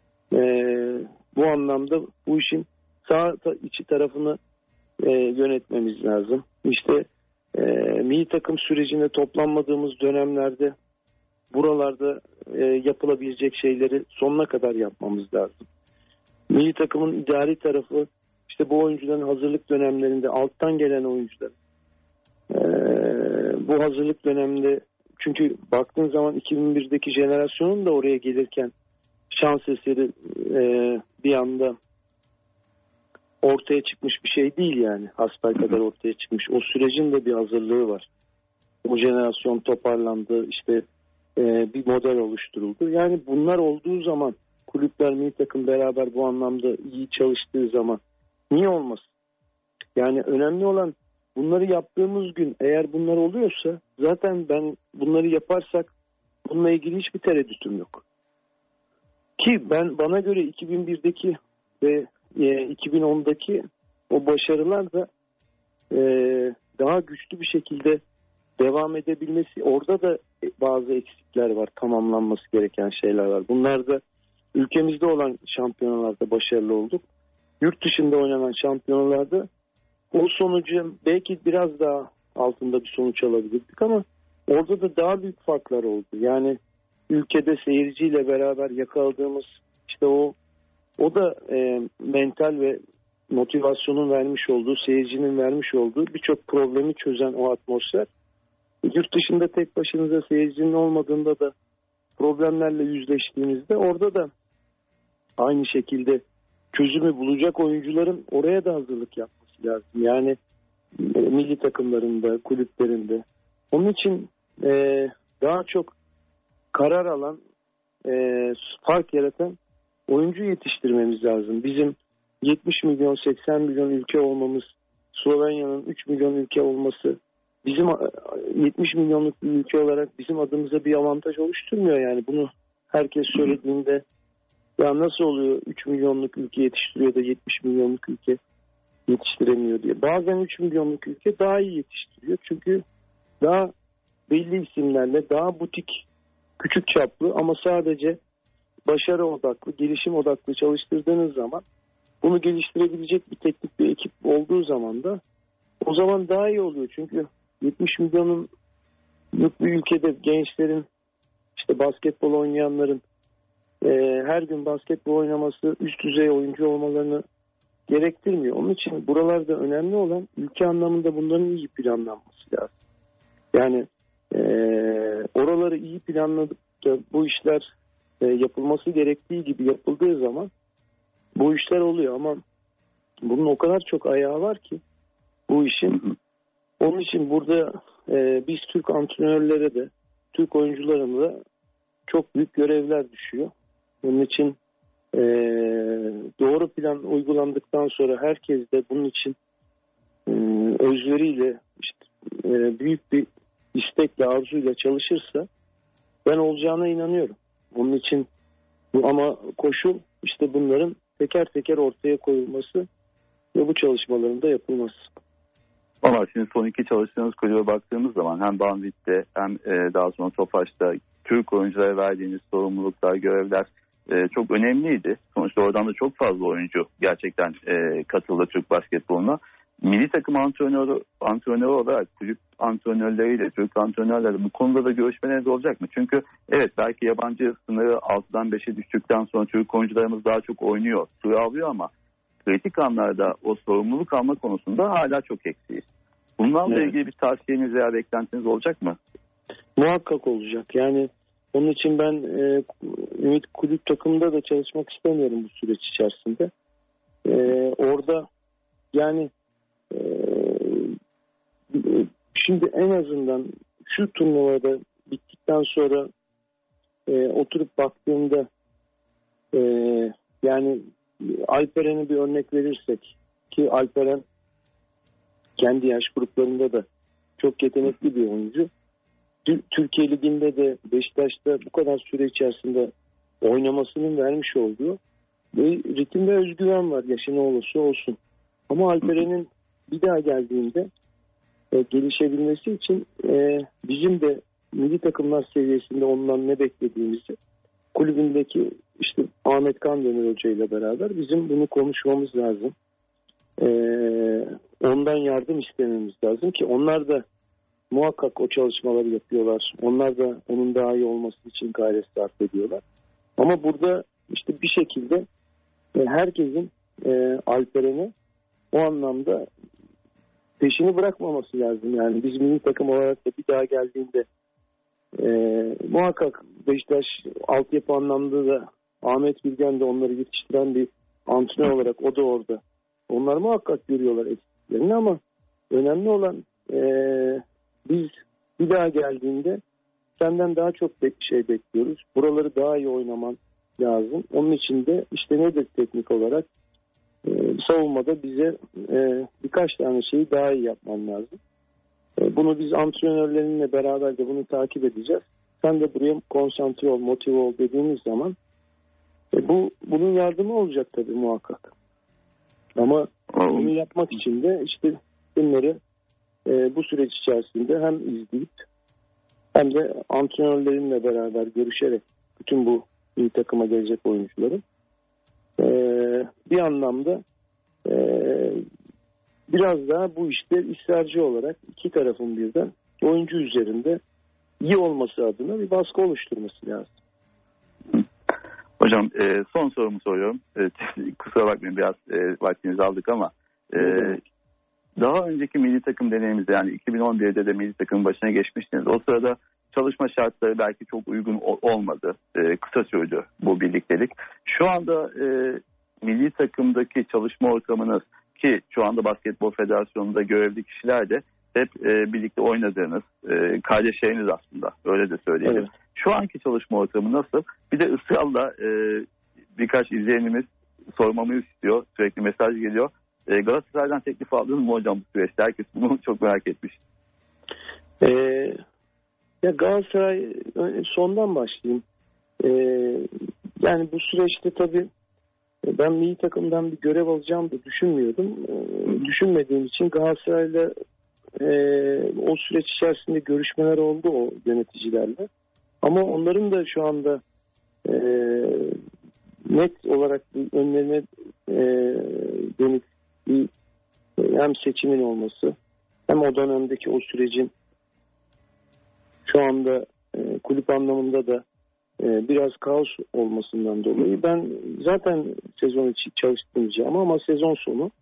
bu anlamda bu işin sağ içi tarafını yönetmemiz lazım. İşte milli takım sürecinde toplanmadığımız dönemlerde buralarda yapılabilecek şeyleri sonuna kadar yapmamız lazım. Milli takımın idari tarafı işte bu oyuncuların hazırlık dönemlerinde alttan gelen oyuncular bu hazırlık döneminde çünkü baktığın zaman 2001'deki jenerasyonun da oraya gelirken şans eseri bir anda ortaya çıkmış bir şey değil yani. Hasbelkader ortaya çıkmış. O sürecin de bir hazırlığı var. O jenerasyon toparlandı. İşte bir model oluşturuldu. Yani bunlar olduğu zaman kulüpler, milli takım beraber bu anlamda iyi çalıştığı zaman niye olmasın? Yani önemli olan bunları yaptığımız gün eğer bunlar oluyorsa zaten ben bunları yaparsak bununla ilgili hiçbir tereddütüm yok. Ki bana göre 2001'deki ve 2010'daki o başarılar da daha güçlü bir şekilde devam edebilmesi. Orada da bazı eksikler var, tamamlanması gereken şeyler var. Bunlar da ülkemizde olan şampiyonalarda başarılı olduk. Yurt dışında oynanan şampiyonalarda o sonucu belki biraz daha altında bir sonuç alabilirdik ama orada da daha büyük farklar oldu. Yani ülkede seyirciyle beraber yakaladığımız işte o da mental ve motivasyonun vermiş olduğu, seyircinin vermiş olduğu birçok problemi çözen o atmosfer. Yurt dışında tek başınıza seyircinin olmadığında da problemlerle yüzleştiğinizde orada da aynı şekilde çözümü bulacak oyuncuların oraya da hazırlık yapması lazım. Yani milli takımlarında, kulüplerinde. Onun için daha çok karar alan, fark yaratan oyuncu yetiştirmemiz lazım. Bizim 70 milyon, 80 milyon ülke olmamız, Slovenya'nın 3 milyon ülke olması, bizim 70 milyonluk bir ülke olarak bizim adımıza bir avantaj oluşturmuyor. Yani bunu herkes söylediğinde ya nasıl oluyor 3 milyonluk ülke yetiştiriyor da 70 milyonluk ülke yetiştiremiyor diye. Bazen 3 milyonluk ülke daha iyi yetiştiriyor. Çünkü daha belli isimlerle, daha butik, küçük çaplı ama sadece başarı odaklı, gelişim odaklı çalıştırdığınız zaman, bunu geliştirebilecek bir teknik bir ekip olduğu zaman da o zaman daha iyi oluyor. Çünkü 70 milyonluk bir ülkede gençlerin, işte basketbol oynayanların her gün basketbol oynaması, üst düzey oyuncu olmalarını gerektirmiyor. Onun için buralarda önemli olan ülke anlamında bunların iyi planlanması lazım. Yani oraları iyi planladık da bu işler yapılması gerektiği gibi yapıldığı zaman bu işler oluyor ama bunun o kadar çok ayağı var ki bu işin. Onun için burada biz Türk antrenörlere de, Türk oyuncularına da çok büyük görevler düşüyor. Onun için doğru plan uygulandıktan sonra herkes de bunun için özveriyle, işte, büyük bir istekle, arzuyla çalışırsa ben olacağına inanıyorum. Onun için ama koşul işte bunların teker teker ortaya koyulması ve bu çalışmaların da yapılması. Ama şimdi son iki çalıştığınız kulübe baktığımız zaman hem Banvit'te hem daha sonra Tofaş'ta Türk oyunculara verdiğiniz sorumluluklar, görevler çok önemliydi. Sonuçta oradan da çok fazla oyuncu gerçekten katıldı Türk basketboluna. Milli takım antrenörü olarak kulüp antrenörleriyle, Türk antrenörlerle bu konuda da görüşmeleriniz olacak mı? Çünkü evet, belki yabancı sınırı 6'dan 5'e düştükten sonra Türk oyuncularımız daha çok oynuyor, süre alıyor ama kritik anlarda o sorumluluk alma konusunda hala çok eksiyiz. Bunlarla ilgili bir tavsiyeniz veya beklentiniz olacak mı? Muhakkak olacak. Yani onun için ben Ümit kulüp takımında da çalışmak istemiyorum bu süreç içerisinde. Orada yani şimdi en azından şu turnuvada bittikten sonra oturup baktığımda yani Alperen'e bir örnek verirsek ki Alperen kendi yaş gruplarında da çok yetenekli bir oyuncu. Türkiye Ligi'nde de Beşiktaş'ta bu kadar süre içerisinde oynamasının vermiş olduğu bir ritim ve özgüven var, yaşı ne olursa olsun. Ama Alperen'in bir daha geldiğinde gelişebilmesi için bizim de milli takımlar seviyesinde ondan ne beklediğimizi kulübündeki işte Ahmet Kandemir Hoca ile beraber bizim bunu konuşmamız lazım. Ondan yardım istememiz lazım ki onlar da muhakkak o çalışmaları yapıyorlar. Onlar da onun daha iyi olması için gayret sarf ediyorlar. Ama burada işte bir şekilde herkesin Alperen'e o anlamda peşini bırakmaması lazım. Yani biz milli takım olarak da bir daha geldiğinde muhakkak Beşiktaş altyapı anlamda da Ahmet Bilgen de onları yetiştiren bir antrenör olarak o da orada. Onlar muhakkak görüyorlar eksiklerini ama önemli olan biz bir daha geldiğinde senden daha çok şey bekliyoruz. Buraları daha iyi oynaman lazım. Onun için de işte nedir teknik olarak savunmada bize birkaç tane şeyi daha iyi yapman lazım. Bunu biz antrenörlerinle beraber de bunu takip edeceğiz. Sen de buraya konsantre ol, motive ol dediğimiz zaman bunun yardımı olacak tabii muhakkak. Ama bunu yapmak için de işte bunları bu süreç içerisinde hem izleyip hem de antrenörlerinle beraber görüşerek bütün bu iyi takıma gelecek oyuncuların bir anlamda biraz daha bu işte ısrarcı olarak iki tarafın birden oyuncu üzerinde iyi olması adına bir baskı oluşturması lazım. Hocam son sorumu soruyorum. Kusura bakmayın biraz vaktinizi aldık ama daha önceki milli takım deneyimizde yani 2011'de de milli takımın başına geçmiştiniz. O sırada çalışma şartları belki çok uygun olmadı. Kısa sürdü bu birliktelik. Şu anda milli takımdaki çalışma ortamınız, ki şu anda Basketbol Federasyonu'nda görevli kişiler de hep birlikte oynadığınız kardeşleriniz aslında, öyle de söyleyelim. Evet. Şu anki çalışma ortamı nasıl? Bir de ısrarla birkaç izleyenimiz sormamı istiyor. Sürekli mesaj geliyor. Galatasaray'dan teklif aldınız mı hocam bu süreçte? Herkes bunu çok merak etmiş. Ya Galatasaray, sondan başlayayım. Yani bu süreçte tabii ben milli takımdan bir görev alacağımı da düşünmüyordum. Düşünmediğim için Galatasaray'la o süreç içerisinde görüşmeler oldu o yöneticilerle. Ama onların da şu anda net olarak önlerine dönük bir hem seçimin olması hem o dönemdeki o sürecin şu anda kulüp anlamında da biraz kaos olmasından dolayı ben zaten sezon içi çalıştırmayacağım ama sezon sonu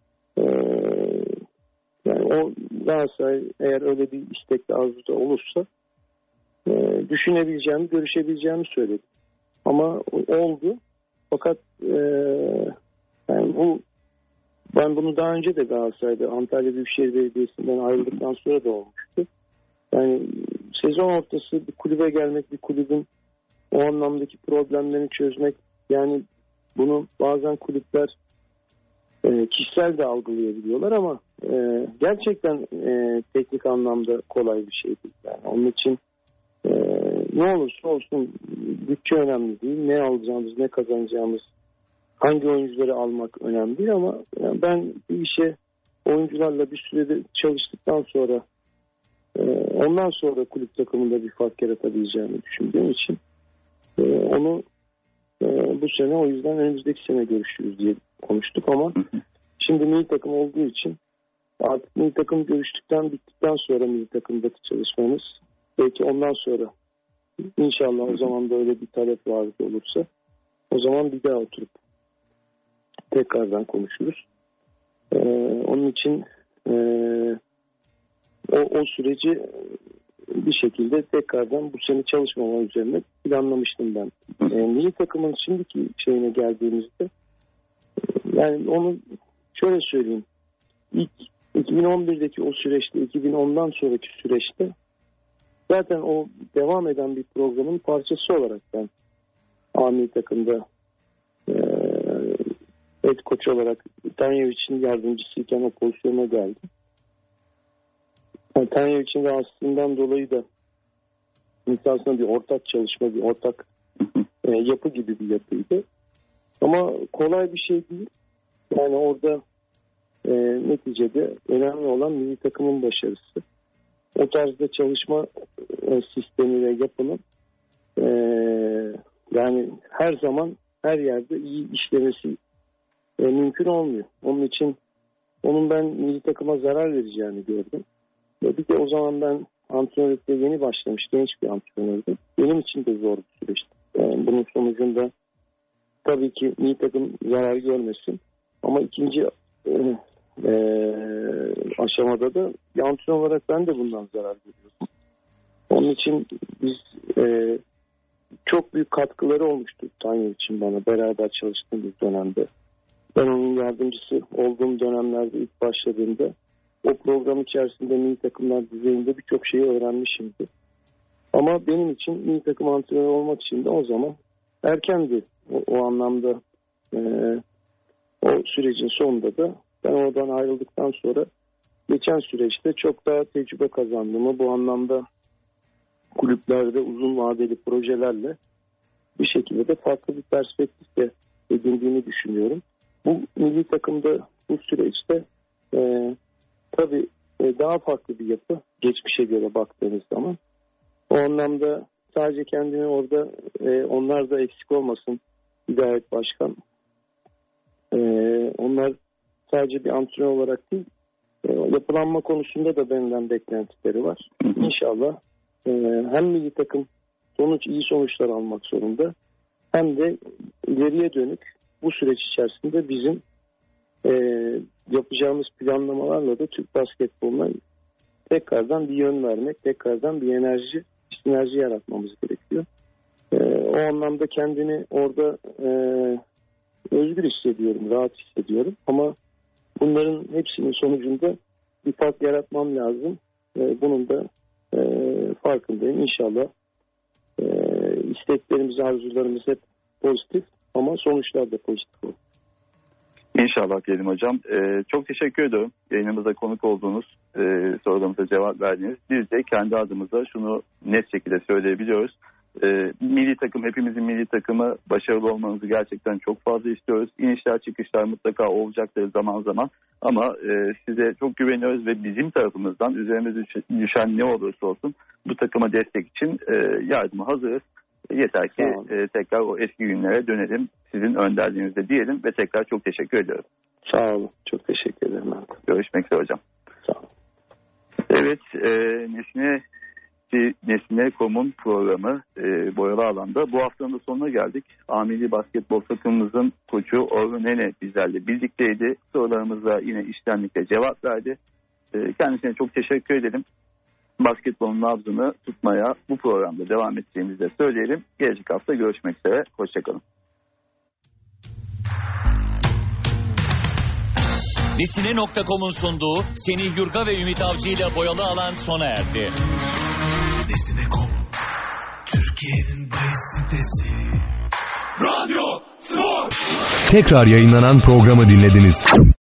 yani o Galatasaray eğer öyle bir istekli arzuda olursa düşünebileceğimi, görüşebileceğimi söyledim. Ama oldu. Fakat yani ben bunu daha önce de Galatasaray'da Antalya Büyükşehir Belediyesi'nden ayrıldıktan sonra da olmuştu. Yani sezon ortası bir kulübe gelmek, bir kulübün o anlamdaki problemlerini çözmek, yani bunu bazen kulüpler kişisel de algılayabiliyorlar ama gerçekten teknik anlamda kolay bir şey değil. Yani onun için ne olursa olsun bütçe önemli değil. Ne alacağımız, ne kazanacağımız, hangi oyuncuları almak önemli değil ama yani ben bir işe oyuncularla bir sürede çalıştıktan sonra ondan sonra kulüp takımında bir fark yaratabileceğimi düşündüğüm için onu bu sene, o yüzden önümüzdeki sene görüşürüz diye konuştuk ama şimdi milli takım olduğu için artık milli takım bittikten sonra milli takımdaki çalışmamız, belki ondan sonra inşallah o zaman da öyle bir talep vardı olursa o zaman bir daha oturup tekrardan konuşuruz. Onun için o süreci bir şekilde tekrardan bu sene çalışmama üzerine planlamıştım ben. Milli takımın şimdiki şeyine geldiğimizde yani onu şöyle söyleyeyim. İlk 2011'deki o süreçte, 2010'dan sonraki süreçte zaten o devam eden bir programın parçası olarak ben milli takımda head coach olarak Tanyevic'in yardımcısıyken o pozisyona geldim. Tanyevic'in rahatsızlığından dolayı da aslında bir ortak çalışma, bir ortak yapı gibi bir yapıydı. Ama kolay bir şey değil. Yani orada neticede önemli olan milli takımın başarısı. O tarzda çalışma sistemi ve yapının yani her zaman her yerde iyi işlemesi mümkün olmuyor. Onun için onun ben milli takıma zarar vereceğini gördüm. Ve bir de o zaman ben antrenörlükte yeni başlamış genç bir antrenördüm. Benim için de zor bir süreçti. Bunun sonucunda tabii ki milli takım zarar görmesin. Ama ikinci aşamada da bir antrenör olarak ben de bundan zarar görüyorum. Onun için biz çok büyük katkıları olmuştu Tanyo için bana beraber çalıştığımız dönemde. Ben onun yardımcısı olduğum dönemlerde ilk başladığımda o program içerisinde milli takımlar düzeyinde birçok şeyi öğrenmişimdi. Ama benim için milli takım antrenörü olmak için de o zaman erkendi. O anlamda o sürecin sonunda da ben oradan ayrıldıktan sonra geçen süreçte çok daha tecrübe kazandığımı, bu anlamda kulüplerde uzun vadeli projelerle bir şekilde de farklı bir perspektifle edindiğini düşünüyorum. Bu milli takımda bu süreçte tabii daha farklı bir yapı geçmişe göre baktığınız zaman. O anlamda sadece kendini orada onlar da eksik olmasın Hidayet Başkan. Onlar sadece bir antrenör olarak değil, yapılanma konusunda da benden beklentileri var. İnşallah hem milli takım iyi sonuçlar almak zorunda hem de ileriye dönük bu süreç içerisinde bizim yapacağımız planlamalarla da Türk basketboluna tekrardan bir yön vermek, tekrardan bir sinerji yaratmamız gerekiyor. O anlamda kendini orada özgür özgür hissediyorum, rahat hissediyorum. Ama bunların hepsinin sonucunda bir fark yaratmam lazım. Bunun da farkındayım. İnşallah isteklerimiz, arzularımız hep pozitif ama sonuçlar da pozitif olur. İnşallah diyelim hocam. Çok teşekkür ediyorum. Yayınımıza konuk olduğunuz, sorularımıza cevap verdiğiniz. Biz de kendi adımıza şunu net şekilde söyleyebiliyoruz. Milli takım, hepimizin milli takımı, başarılı olmanızı gerçekten çok fazla istiyoruz. İnişler çıkışlar mutlaka olacaktır zaman zaman. Ama size çok güveniyoruz ve bizim tarafımızdan üzerimize düşen ne olursa olsun bu takıma destek için yardıma hazırız. Yeter ki tekrar o eski günlere dönelim. Sizin önderliğinizde diyelim ve tekrar çok teşekkür ediyorum. Sağ olun. Çok teşekkür ederim. Görüşmek üzere hocam. Sağ olun. Evet, Nesine.com'un programı boyalı alanda. Bu haftanın da sonuna geldik. A-Milli Basketbol takımımızın koçu Orhun Nene bizlerle birlikteydi. Sorularımıza yine içtenlikle cevap verdi. Kendisine çok teşekkür edelim. Basketbolun nabzını tutmaya bu programda devam edeceğimizi de söyleyelim. Gelecek hafta görüşmek üzere. Hoşçakalın. Nesine.com'un sunduğu Semih Yurga ve Ümit Avcı ile boyalı alan sona erdi. Nesine.com Türkiye'nin bahis sitesi. Radyo Spor. Tekrar yayınlanan programı dinlediniz.